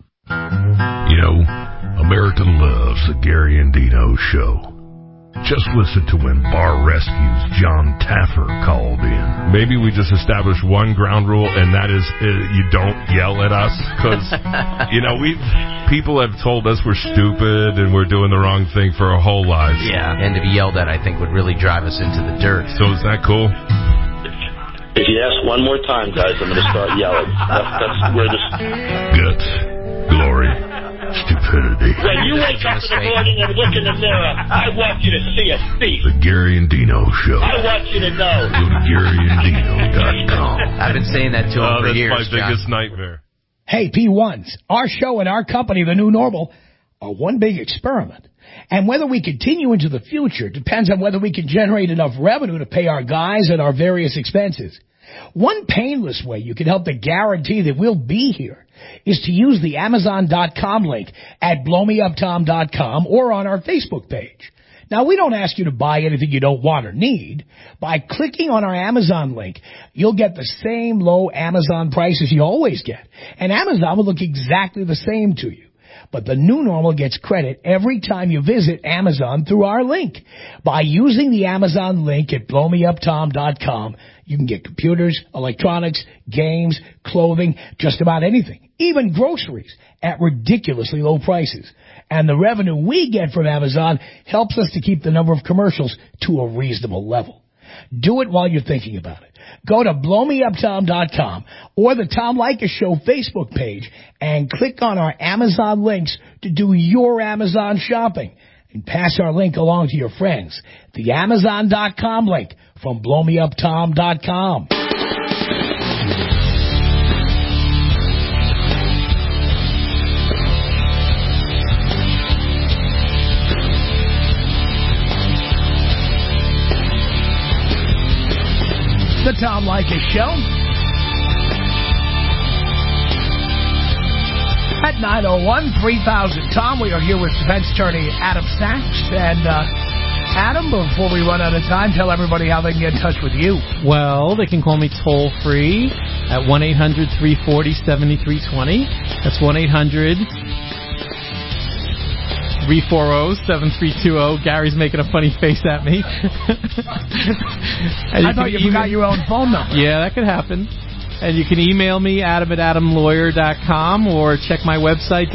America loves the Gary and Dino Show. Just listen to when Bar Rescue's John Taffer called in. Maybe we just establish one ground rule, and that is you don't yell at us, because, people have told us we're stupid and we're doing the wrong thing for our whole lives. Yeah, and to be yelled at, I think, would really drive us into the dirt. So is that cool? If you ask one more time, guys, I'm going to start yelling. That's where this... Guts, glory, stupidity. When you wake up in the morning and look in the mirror, I want you to see a thief. The Gary and Dino Show. I want you to know. Go to GaryandDino.com. I've been saying that to him for years, that's my biggest nightmare. Hey, P1s, our show and our company, The New Normal, are one big experiment. And whether we continue into the future depends on whether we can generate enough revenue to pay our guys and our various expenses. One painless way you can help to guarantee that we'll be here is to use the Amazon.com link at blowmeuptom.com or on our Facebook page. Now, we don't ask you to buy anything you don't want or need. By clicking on our Amazon link, you'll get the same low Amazon prices you always get. And Amazon will look exactly the same to you. But the New Normal gets credit every time you visit Amazon through our link. By using the Amazon link at blowmeuptom.com, you can get computers, electronics, games, clothing, just about anything, even groceries, at ridiculously low prices. And the revenue we get from Amazon helps us to keep the number of commercials to a reasonable level. Do it while you're thinking about it. Go to blowmeuptom.com or the Tom Leykis Show Facebook page and click on our Amazon links to do your Amazon shopping. And pass our link along to your friends. The Amazon.com link from blowmeuptom.com. Tom Leykis Show. At 901-3000-TOM, we are here with defense attorney Adam Sachs. And, Adam, before we run out of time, tell everybody how they can get in touch with you. Well, they can call me toll-free at 1-800-340-7320. That's 1-800-340-7320. Gary's making a funny face at me. I thought you forgot your own phone number. Yeah, that could happen. And you can email me, adam@adamlawyer.com, or check my website,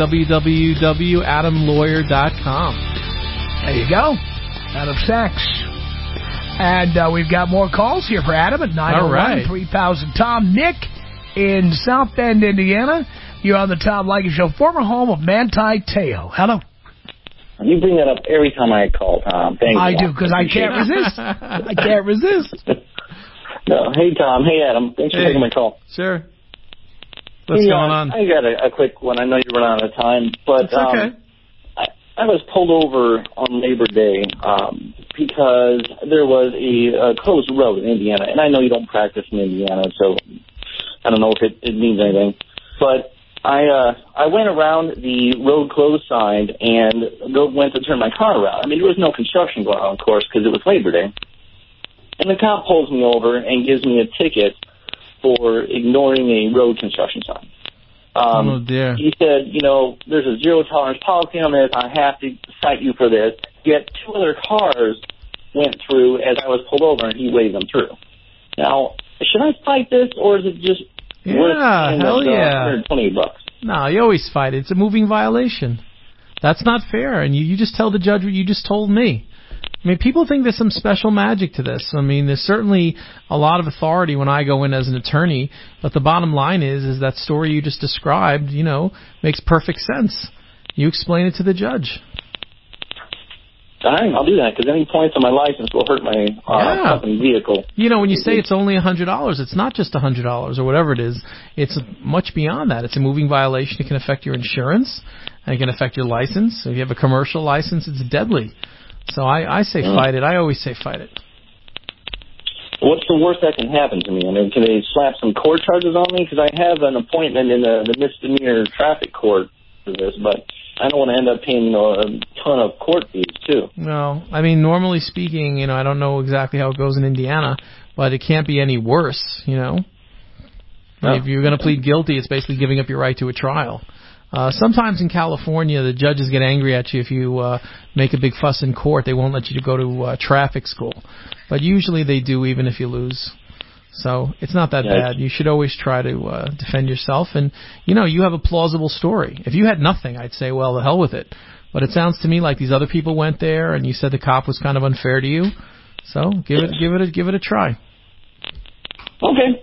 www.adamlawyer.com. There you go. Adam Sachs. And we've got more calls here for Adam at 901-3000-TOM. Nick in South Bend, Indiana. You're on the Tom Leykis Show, former home of Manti Te'o. Hello. You bring that up every time I call, Tom. Thank you. I do, because I can't resist. I can't resist. No. Hey, Tom. Hey, Adam. Thanks for taking my call. Sure. What's going on? I got a quick one. I know you're running out of time, but it's okay. I was pulled over on Labor Day because there was a closed road in Indiana, and I know you don't practice in Indiana, so I don't know if it means anything. But I went around the road closed sign and went to turn my car around. I mean, there was no construction going on, of course, because it was Labor Day. And the cop pulls me over and gives me a ticket for ignoring a road construction sign. Oh, dear. He said, there's a zero-tolerance policy on this. I have to cite you for this. Yet 2 other cars went through as I was pulled over, and he waved them through. Now, should I fight this, or is it just worth $120? No, you always fight it. It's a moving violation. That's not fair, and you just tell the judge what you just told me. I mean, people think there's some special magic to this. I mean, there's certainly a lot of authority when I go in as an attorney, but the bottom line is that story you just described, makes perfect sense. You explain it to the judge. All right, I'll do that, because any points on my license will hurt my company vehicle. When you say it's only $100, it's not just $100 or whatever it is. It's much beyond that. It's a moving violation. It can affect your insurance, and it can affect your license. So if you have a commercial license, it's deadly. So I say fight it. I always say fight it. What's the worst that can happen to me? I mean, can they slap some court charges on me? Because I have an appointment in the misdemeanor traffic court for this, but I don't want to end up paying a ton of court fees, too. No, I mean, normally speaking, I don't know exactly how it goes in Indiana, but it can't be any worse, If you're going to plead guilty, it's basically giving up your right to a trial. Sometimes in California, the judges get angry at you if you make a big fuss in court. They won't let you go to traffic school. But usually they do, even if you lose. So it's not that bad. You should always try to defend yourself. And, you have a plausible story. If you had nothing, I'd say, well, the hell with it. But it sounds to me like these other people went there, and you said the cop was kind of unfair to you. So give it a try. Okay.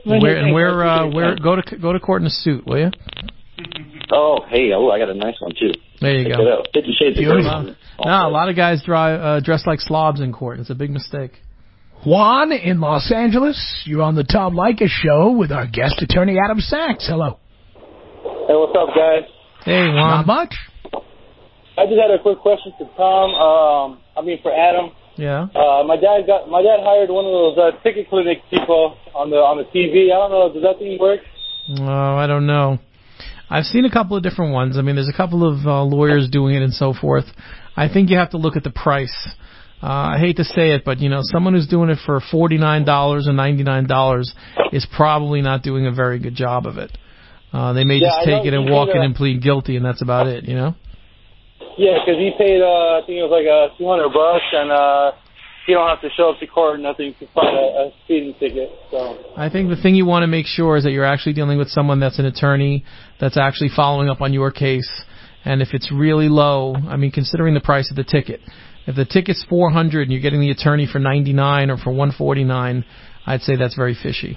Go to court in a suit, will you? Oh, hey, I got a nice one, too. There you go. 50 Shades of Grey. No, a lot of guys dress like slobs in court. It's a big mistake. Juan in Los Angeles, you're on the Tom Leykis Show with our guest attorney, Adam Sachs. Hello. Hey, what's up, guys? Hey, Juan. Not much. I just had a quick question for Tom. For Adam. Yeah. My dad hired one of those ticket clinic people on the TV. I don't know, does that thing work? Oh, I don't know. I've seen a couple of different ones. I mean, there's a couple of lawyers doing it and so forth. I think you have to look at the price. I hate to say it, but, someone who's doing it for $49 or $99 is probably not doing a very good job of it. They may just take it and walk in and plead guilty, and that's about it, Yeah, because he paid, I think it was like $200, and you don't have to show up to court or nothing to find a speeding ticket. So I think the thing you want to make sure is that you're actually dealing with someone that's an attorney that's actually following up on your case. And if it's really low, considering the price of the ticket, if the ticket's $400 and you're getting the attorney for $99 or for $149, I'd say that's very fishy.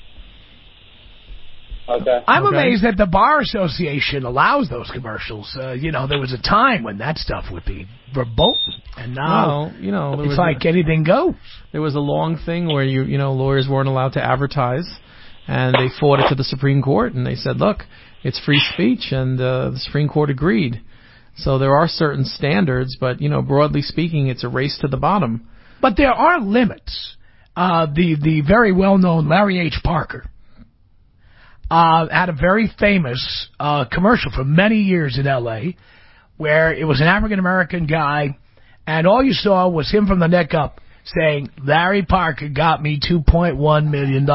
Okay. I'm amazed that the Bar Association allows those commercials. There was a time when that stuff would be verboten, and now it's like anything goes. There was a long thing where lawyers weren't allowed to advertise, and they fought it to the Supreme Court, and they said, look, it's free speech, and the Supreme Court agreed. So there are certain standards, but broadly speaking, it's a race to the bottom. But there are limits. the very well-known Larry H. Parker had a very famous commercial for many years in L.A. where it was an African-American guy, and all you saw was him from the neck up saying, Larry Parker got me $2.1 million.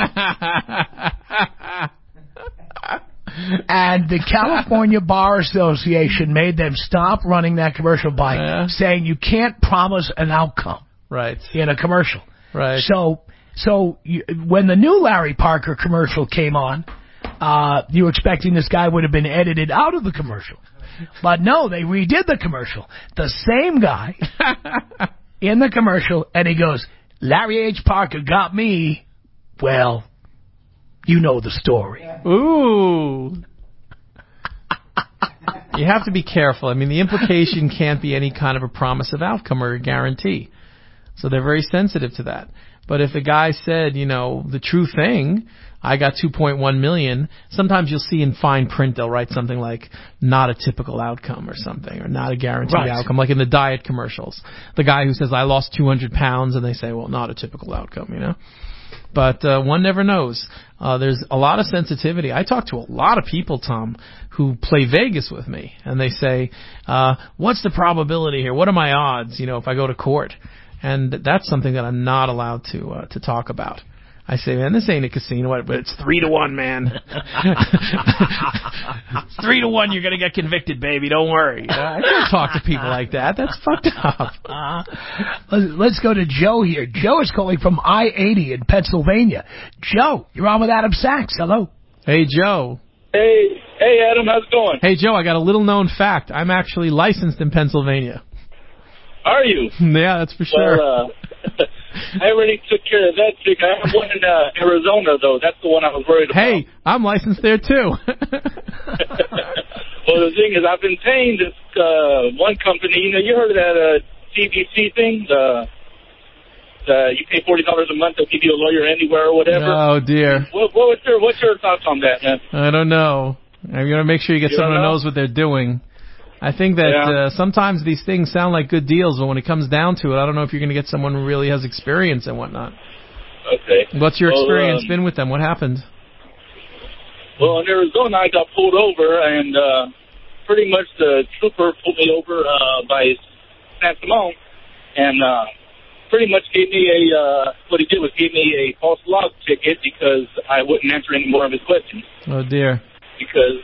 And the California Bar Association made them stop running that commercial by saying you can't promise an outcome in a commercial. Right. So when the new Larry Parker commercial came on, you were expecting this guy would have been edited out of the commercial. But no, they redid the commercial. The same guy in the commercial, and he goes, Larry H. Parker got me, well, you know the story. Ooh. You have to be careful. I mean, the implication can't be any kind of a promise of outcome or a guarantee. So they're very sensitive to that. But if the guy said, you know, the true thing, I got $2.1 million, sometimes you'll see in fine print they'll write something like not a typical outcome or something, or not a guaranteed outcome, like in the diet commercials. The guy who says, I lost 200 pounds, and they say, well, not a typical outcome, you know. But one never knows. There's a lot of sensitivity. I talk to a lot of people, Tom, who play Vegas with me, and they say, what's the probability here? What are my odds, you know, if I go to court? And that's something that I'm not allowed to talk about. I say, man, this ain't a casino, but it's 3-1, man. It's 3-1, you're going to get convicted, baby. Don't worry. I can't talk to people like that. That's fucked up. Let's go to Joe here. Joe is calling from I-80 in Pennsylvania. Joe, you're on with Adam Sachs. Hello. Hey, Joe. Hey, Adam, how's it going? Hey, Joe, I got a little known fact. I'm actually licensed in Pennsylvania. Are you? Yeah, that's for sure. Well, I already took care of that chick. I have one in Arizona, though. That's the one I was worried about. Hey, I'm licensed there, too. Well, the thing is, I've been paying this one company. You know, you heard of that CBC thing? You pay $40 a month, they'll give you a lawyer anywhere or whatever. Oh, dear. What's your thoughts on that, man? I don't know. I'm going to make sure you get someone who knows what they're doing. I think that sometimes these things sound like good deals, but when it comes down to it, I don't know if you're going to get someone who really has experience and whatnot. Okay. What's your experience been with them? What happened? Well, in Arizona, I got pulled over, and pretty much the trooper pulled me over by San Simon, and pretty much gave me what he did was give me a false log ticket because I wouldn't answer any more of his questions. Oh, dear. Because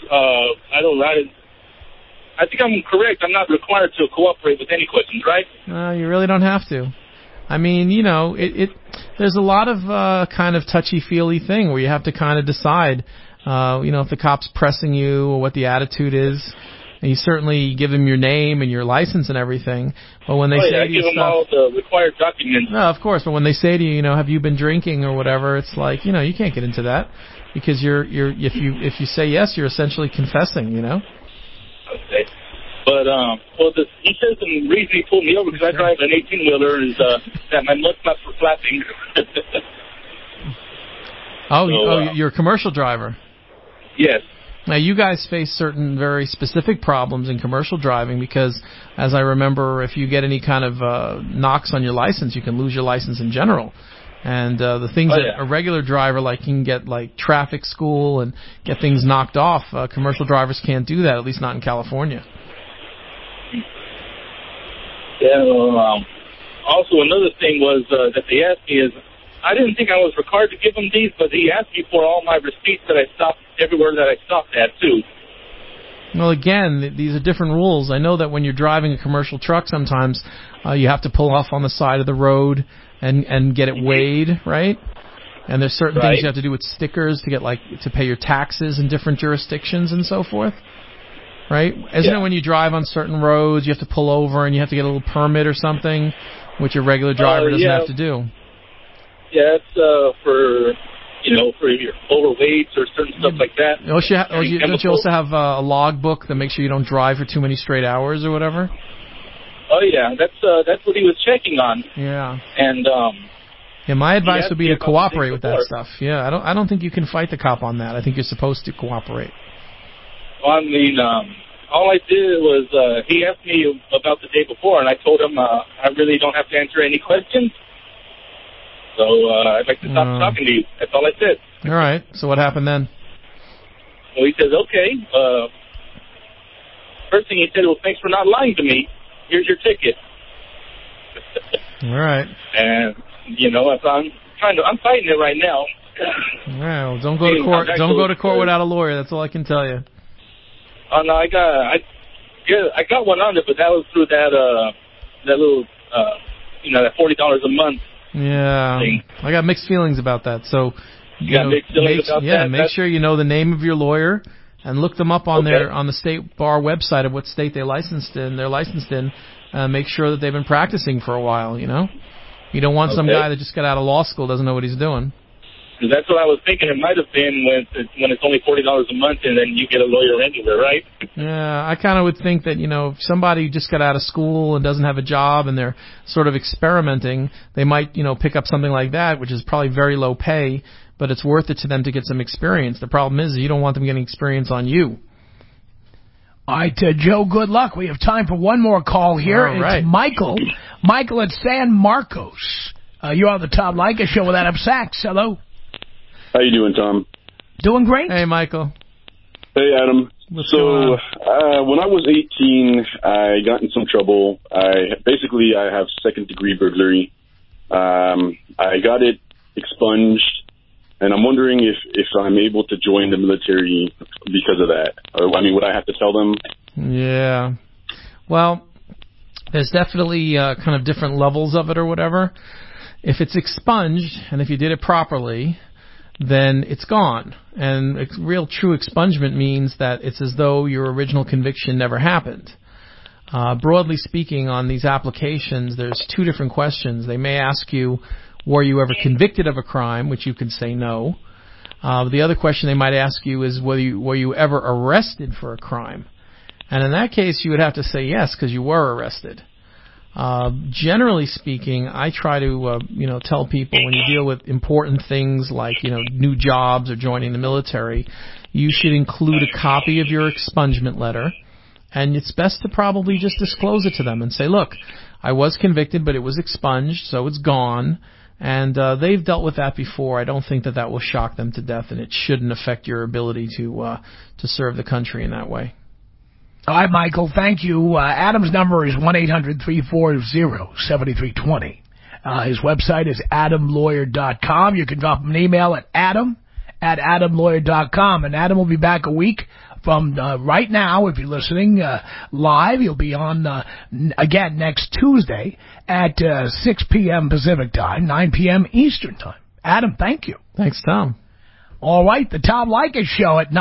I think I'm correct. I'm not required to cooperate with any questions, right? No, you really don't have to. I mean, you know, there's a lot of kind of touchy-feely thing where you have to kind of decide, you know, if the cop's pressing you or what the attitude is. And you certainly give them your name and your license and everything. But when they say I to you give them all the required documents. No, of course. But when they say to you, you know, have you been drinking or whatever, it's like, you know, you can't get into that because if you say yes, you're essentially confessing, you know. Okay. But, he says the reason he pulled me over because I drive an 18-wheeler is that my mud flaps were flapping. You're a commercial driver. Yes. Now, you guys face certain very specific problems in commercial driving because, as I remember, if you get any kind of knocks on your license, you can lose your license in general. And the things that a regular driver, like, you can get, like, traffic school and get things knocked off. Commercial drivers can't do that, at least not in California. Yeah, also another thing was that they asked me is, I didn't think I was required to give them these, but he asked me for all my receipts that I stopped everywhere that I stopped at, too. Well, again, these are different rules. I know that when you're driving a commercial truck, sometimes you have to pull off on the side of the road and get it weighed, right? And there's certain things you have to do with stickers to get to pay your taxes in different jurisdictions and so forth, right? Isn't it when you drive on certain roads, you have to pull over and you have to get a little permit or something, which a regular driver doesn't have to do? Yeah, it's for your overweights or certain stuff like that. Don't you also have a log book that makes sure you don't drive for too many straight hours or whatever? Oh yeah, that's what he was checking on. Yeah. And my advice would be to cooperate with that stuff. Yeah, I don't think you can fight the cop on that. I think you're supposed to cooperate. Well, I mean, all I did was he asked me about the day before, and I told him I really don't have to answer any questions. So I'd like to stop talking to you. That's all I said. All right. So what happened then? Well, he says, okay. First thing he said was, thanks for not lying to me. Here's your ticket. All right. And, I'm fighting it right now. Well, don't go to court. Don't go to court without a lawyer. That's all I can tell you. Oh no, I got one on it, but that was through that little, that $40 a month. Yeah, thing. I got mixed feelings about that. So, make sure you know the name of your lawyer and look them up on on the state bar website of what state they're licensed in. Make sure that they've been practicing for a while. You don't want some guy that just got out of law school, doesn't know what he's doing. That's what I was thinking. It might have been when it's only $40 a month, and then you get a lawyer anywhere, right? Yeah, I kind of would think that if somebody just got out of school and doesn't have a job and they're sort of experimenting, they might pick up something like that, which is probably very low pay, but it's worth it to them to get some experience. The problem is you don't want them getting experience on you. All right, Joe, good luck. We have time for one more call here. All right. It's Michael. Michael at San Marcos. You're on the Tom Leykis Show with Adam Sachs. Hello. How you doing, Tom? Doing great. Hey, Michael. Hey, Adam. What's going on? When I was 18, I got in some trouble. I have second-degree burglary. I got it expunged, and I'm wondering if I'm able to join the military because of that. Would I have to tell them? Yeah. Well, there's definitely kind of different levels of it or whatever. If it's expunged, and if you did it properly, then it's gone. And real true expungement means that it's as though your original conviction never happened. Broadly speaking, on these applications, there's two different questions. They may ask you, were you ever convicted of a crime, which you could say no. The other question they might ask you is, were you ever arrested for a crime? And in that case, you would have to say yes, because you were arrested. Generally speaking, I try to, tell people when you deal with important things like, new jobs or joining the military, you should include a copy of your expungement letter, and it's best to probably just disclose it to them and say, look, I was convicted, but it was expunged, so it's gone, and they've dealt with that before. I don't think that will shock them to death, and it shouldn't affect your ability to serve the country in that way. All right, Michael, thank you. Adam's number is 1-800-340-7320. His website is adamlawyer.com. You can drop him an email at adam@adamlawyer.com. And Adam will be back a week from right now. If you're listening live, he'll be on again next Tuesday at 6 p.m. Pacific time, 9 p.m. Eastern time. Adam, thank you. Thanks, Tom. All right, the Tom Leykis Show at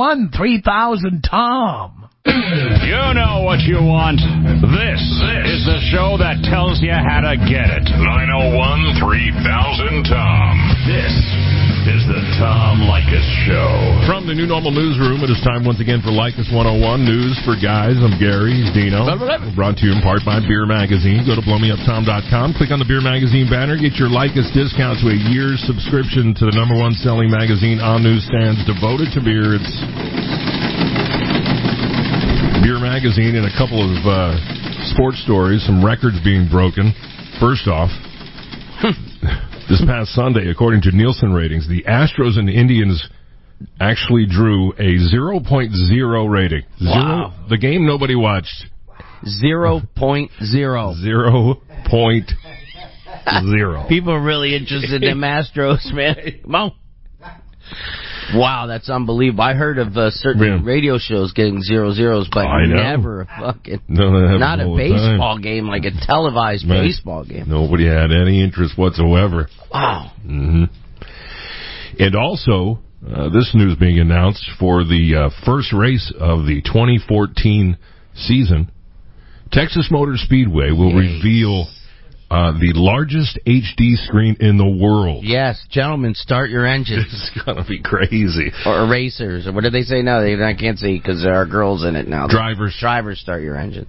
901-3000-TOM. You know what you want. This is the show that tells you how to get it. 901-3000-TOM. This is the Tom Leykis Show. From the New Normal Newsroom, it is time once again for Leykis 101, News for Guys. I'm Gary. He's Dino. Brought to you in part by Beer Magazine. Go to blowmeuptom.com. Click on the Beer Magazine banner. Get your Leykis discount to a year's subscription to the #1 selling magazine on newsstands devoted to beer. It's Beer Magazine and a couple of sports stories, some records being broken. First off, this past Sunday, according to Nielsen ratings, the Astros and the Indians actually drew a 0.0 rating. Wow. The game nobody watched. 0.0. 0.0. People are really interested in Astros, man. Come on. Wow, that's unbelievable. I heard of certain radio shows getting 0-0s, but never a fucking... not a baseball game, like a televised baseball game. Nobody had any interest whatsoever. Wow. Mm-hmm. And also, this news being announced for the first race of the 2014 season, Texas Motor Speedway will reveal... the largest HD screen in the world. Yes, gentlemen, start your engines. It's going to be crazy. Or erasers, or what do they say now? I can't see because there are girls in it now. Drivers, start your engines.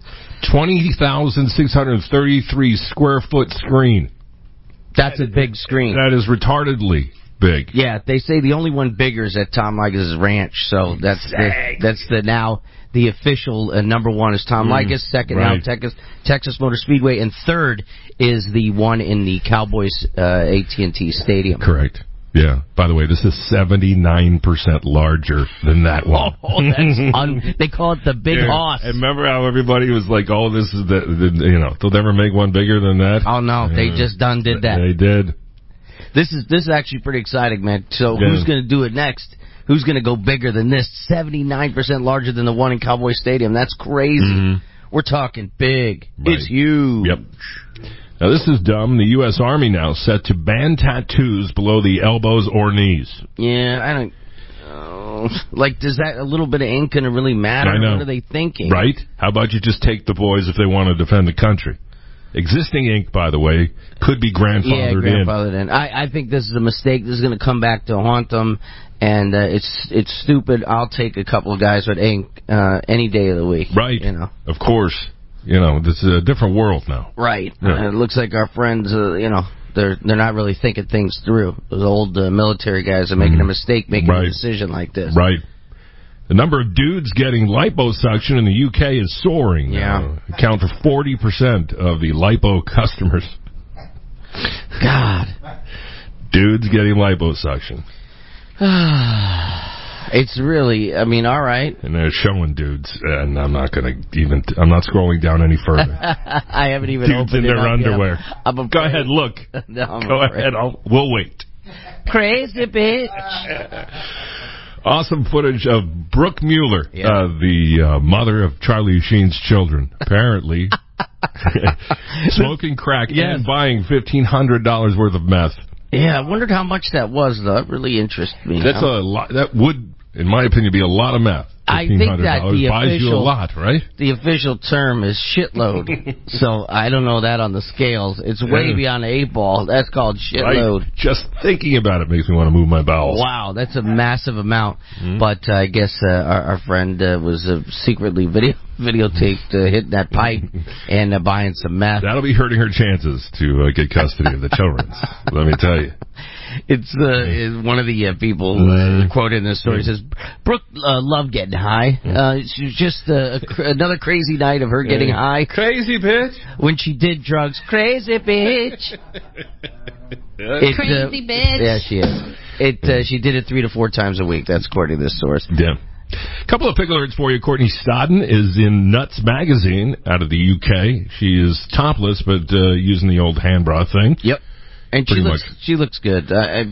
20,633 square foot screen. That's a big screen. That is retardedly big. Yeah, they say the only one bigger is at Tom Leykis' ranch. So that's the official number one is Tom Leykis. Second now Texas Motor Speedway, and third is the one in the Cowboys AT&T Stadium. Correct. Yeah. By the way, this is 79% larger than that one. Oh, that's they call it the Big Hoss. And remember how everybody was like, "Oh, this is they'll never make one bigger than that." Oh no, they just did that. They did. This is actually pretty exciting, man. So who's going to do it next? Who's going to go bigger than this? 79% larger than the one in Cowboy Stadium. That's crazy. Mm-hmm. We're talking big. Right. It's huge. Yep. Now, this is dumb. The U.S. Army now set to ban tattoos below the elbows or knees. Yeah, I don't... does that a little bit of ink going to really matter? I know. What are they thinking? Right? How about you just take the boys if they want to defend the country? Existing ink, by the way, could be grandfathered in. I think this is a mistake. This is going to come back to haunt them, and it's stupid. I'll take a couple of guys with ink any day of the week. Right. Of course. This is a different world now. Right. Yeah. It looks like our friends, they're not really thinking things through. Those old military guys are making a mistake making a decision like this. Right. The number of dudes getting liposuction in the UK is soaring. Yeah. Account for 40% of the lipo customers. God. Dudes getting liposuction. It's really, all right. And they're showing dudes, and I'm not scrolling down any further. I haven't even dudes opened in their underwear. Go ahead, look. No, Go ahead, we'll wait. Crazy bitch. Awesome footage of Brooke Mueller, the mother of Charlie Sheen's children, apparently smoking crack and buying $1,500 worth of meth. Yeah, I wondered how much that was, though. That really interests me. That's a lot. That would, in my opinion, be a lot of meth. I think that buys you a lot, right? The official term is shitload. So I don't know that on the scales. It's way beyond 8 ball. That's called shitload. Right. Just thinking about it makes me want to move my bowels. Wow, that's a massive amount. Mm-hmm. But I guess our friend was secretly videotaped hitting that pipe and buying some meth. That'll be hurting her chances to get custody of the children. Let me tell you. It's one of the people quoted in the story says, Brooke loved getting high. She was just another crazy night of her getting high. Crazy bitch. When she did drugs. Crazy bitch. Crazy bitch. Yeah, she is. She did it 3 to 4 times a week. That's according to this source. Yeah. A couple of pick alerts for you. Courtney Stodden is in Nuts magazine out of the UK. She is topless, but using the old hand bra thing. Yep. And she looks good.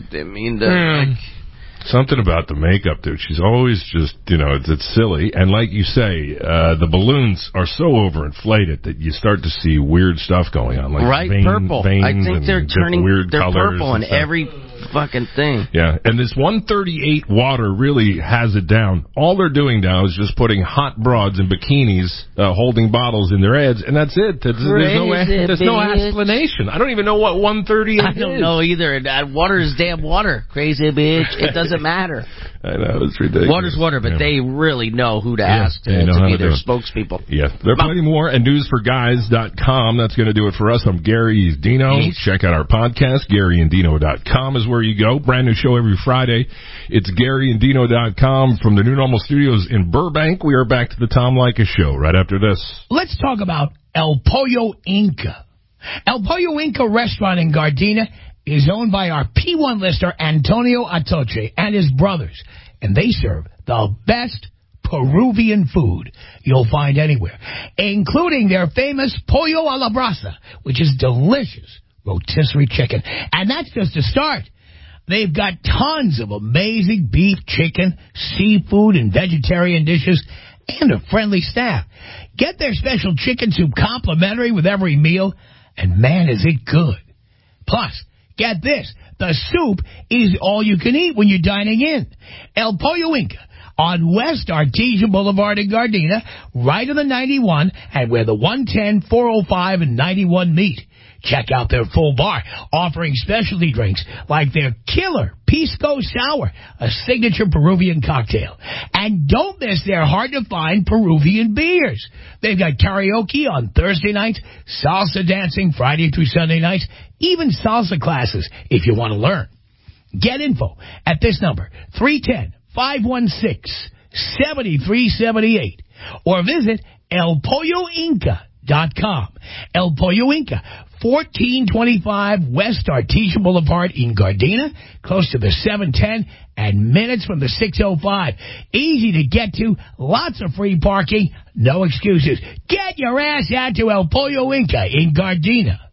Something about the makeup, dude. She's always just, it's silly. And like you say, the balloons are so overinflated that you start to see weird stuff going on. Like purple. I think they're turning weird they're colors purple in every fucking thing. Yeah, and this 138 water really has it down. All they're doing now is just putting hot broads in bikinis, holding bottles in their heads, and that's it. There's no explanation. I don't even know what 138 is. I don't know either. Water is damn water. Crazy bitch. It doesn't matter. I know, it's ridiculous. Water's water, but they really know who to ask to be their spokespeople. Yeah, there are plenty more at newsforguys.com. That's going to do it for us. I'm Gary Dino. Check out our podcast. GaryandDino.com is where you go. Brand new show every Friday. It's GaryandDino.com from the New Normal Studios in Burbank. We are back to the Tom Leykis Show right after this. Let's talk about El Pollo Inca. El Pollo Inca restaurant in Gardena is owned by our P1 lister Antonio Atoche and his brothers, and they serve the best Peruvian food you'll find anywhere, including their famous pollo a la brasa, which is delicious rotisserie chicken. And that's just a start. They've got tons of amazing beef, chicken, seafood, and vegetarian dishes, and a friendly staff. Get their special chicken soup complimentary with every meal, and man, is it good. Plus, get this, the soup is all you can eat when you're dining in. El Pollo Inca on West Artesia Boulevard in Gardena, right on the 91, and where the 110, 405, and 91 meet. Check out their full bar, offering specialty drinks like their killer Pisco Sour, a signature Peruvian cocktail. And don't miss their hard-to-find Peruvian beers. They've got karaoke on Thursday nights, salsa dancing Friday through Sunday nights, even salsa classes if you want to learn. Get info at this number, 310-516-7378, or visit ElPolloInca.com. El Pollo Inca, 1425 West Artesia Boulevard in Gardena, close to the 710 and minutes from the 605. Easy to get to, lots of free parking, no excuses. Get your ass out to El Pollo Inca in Gardena.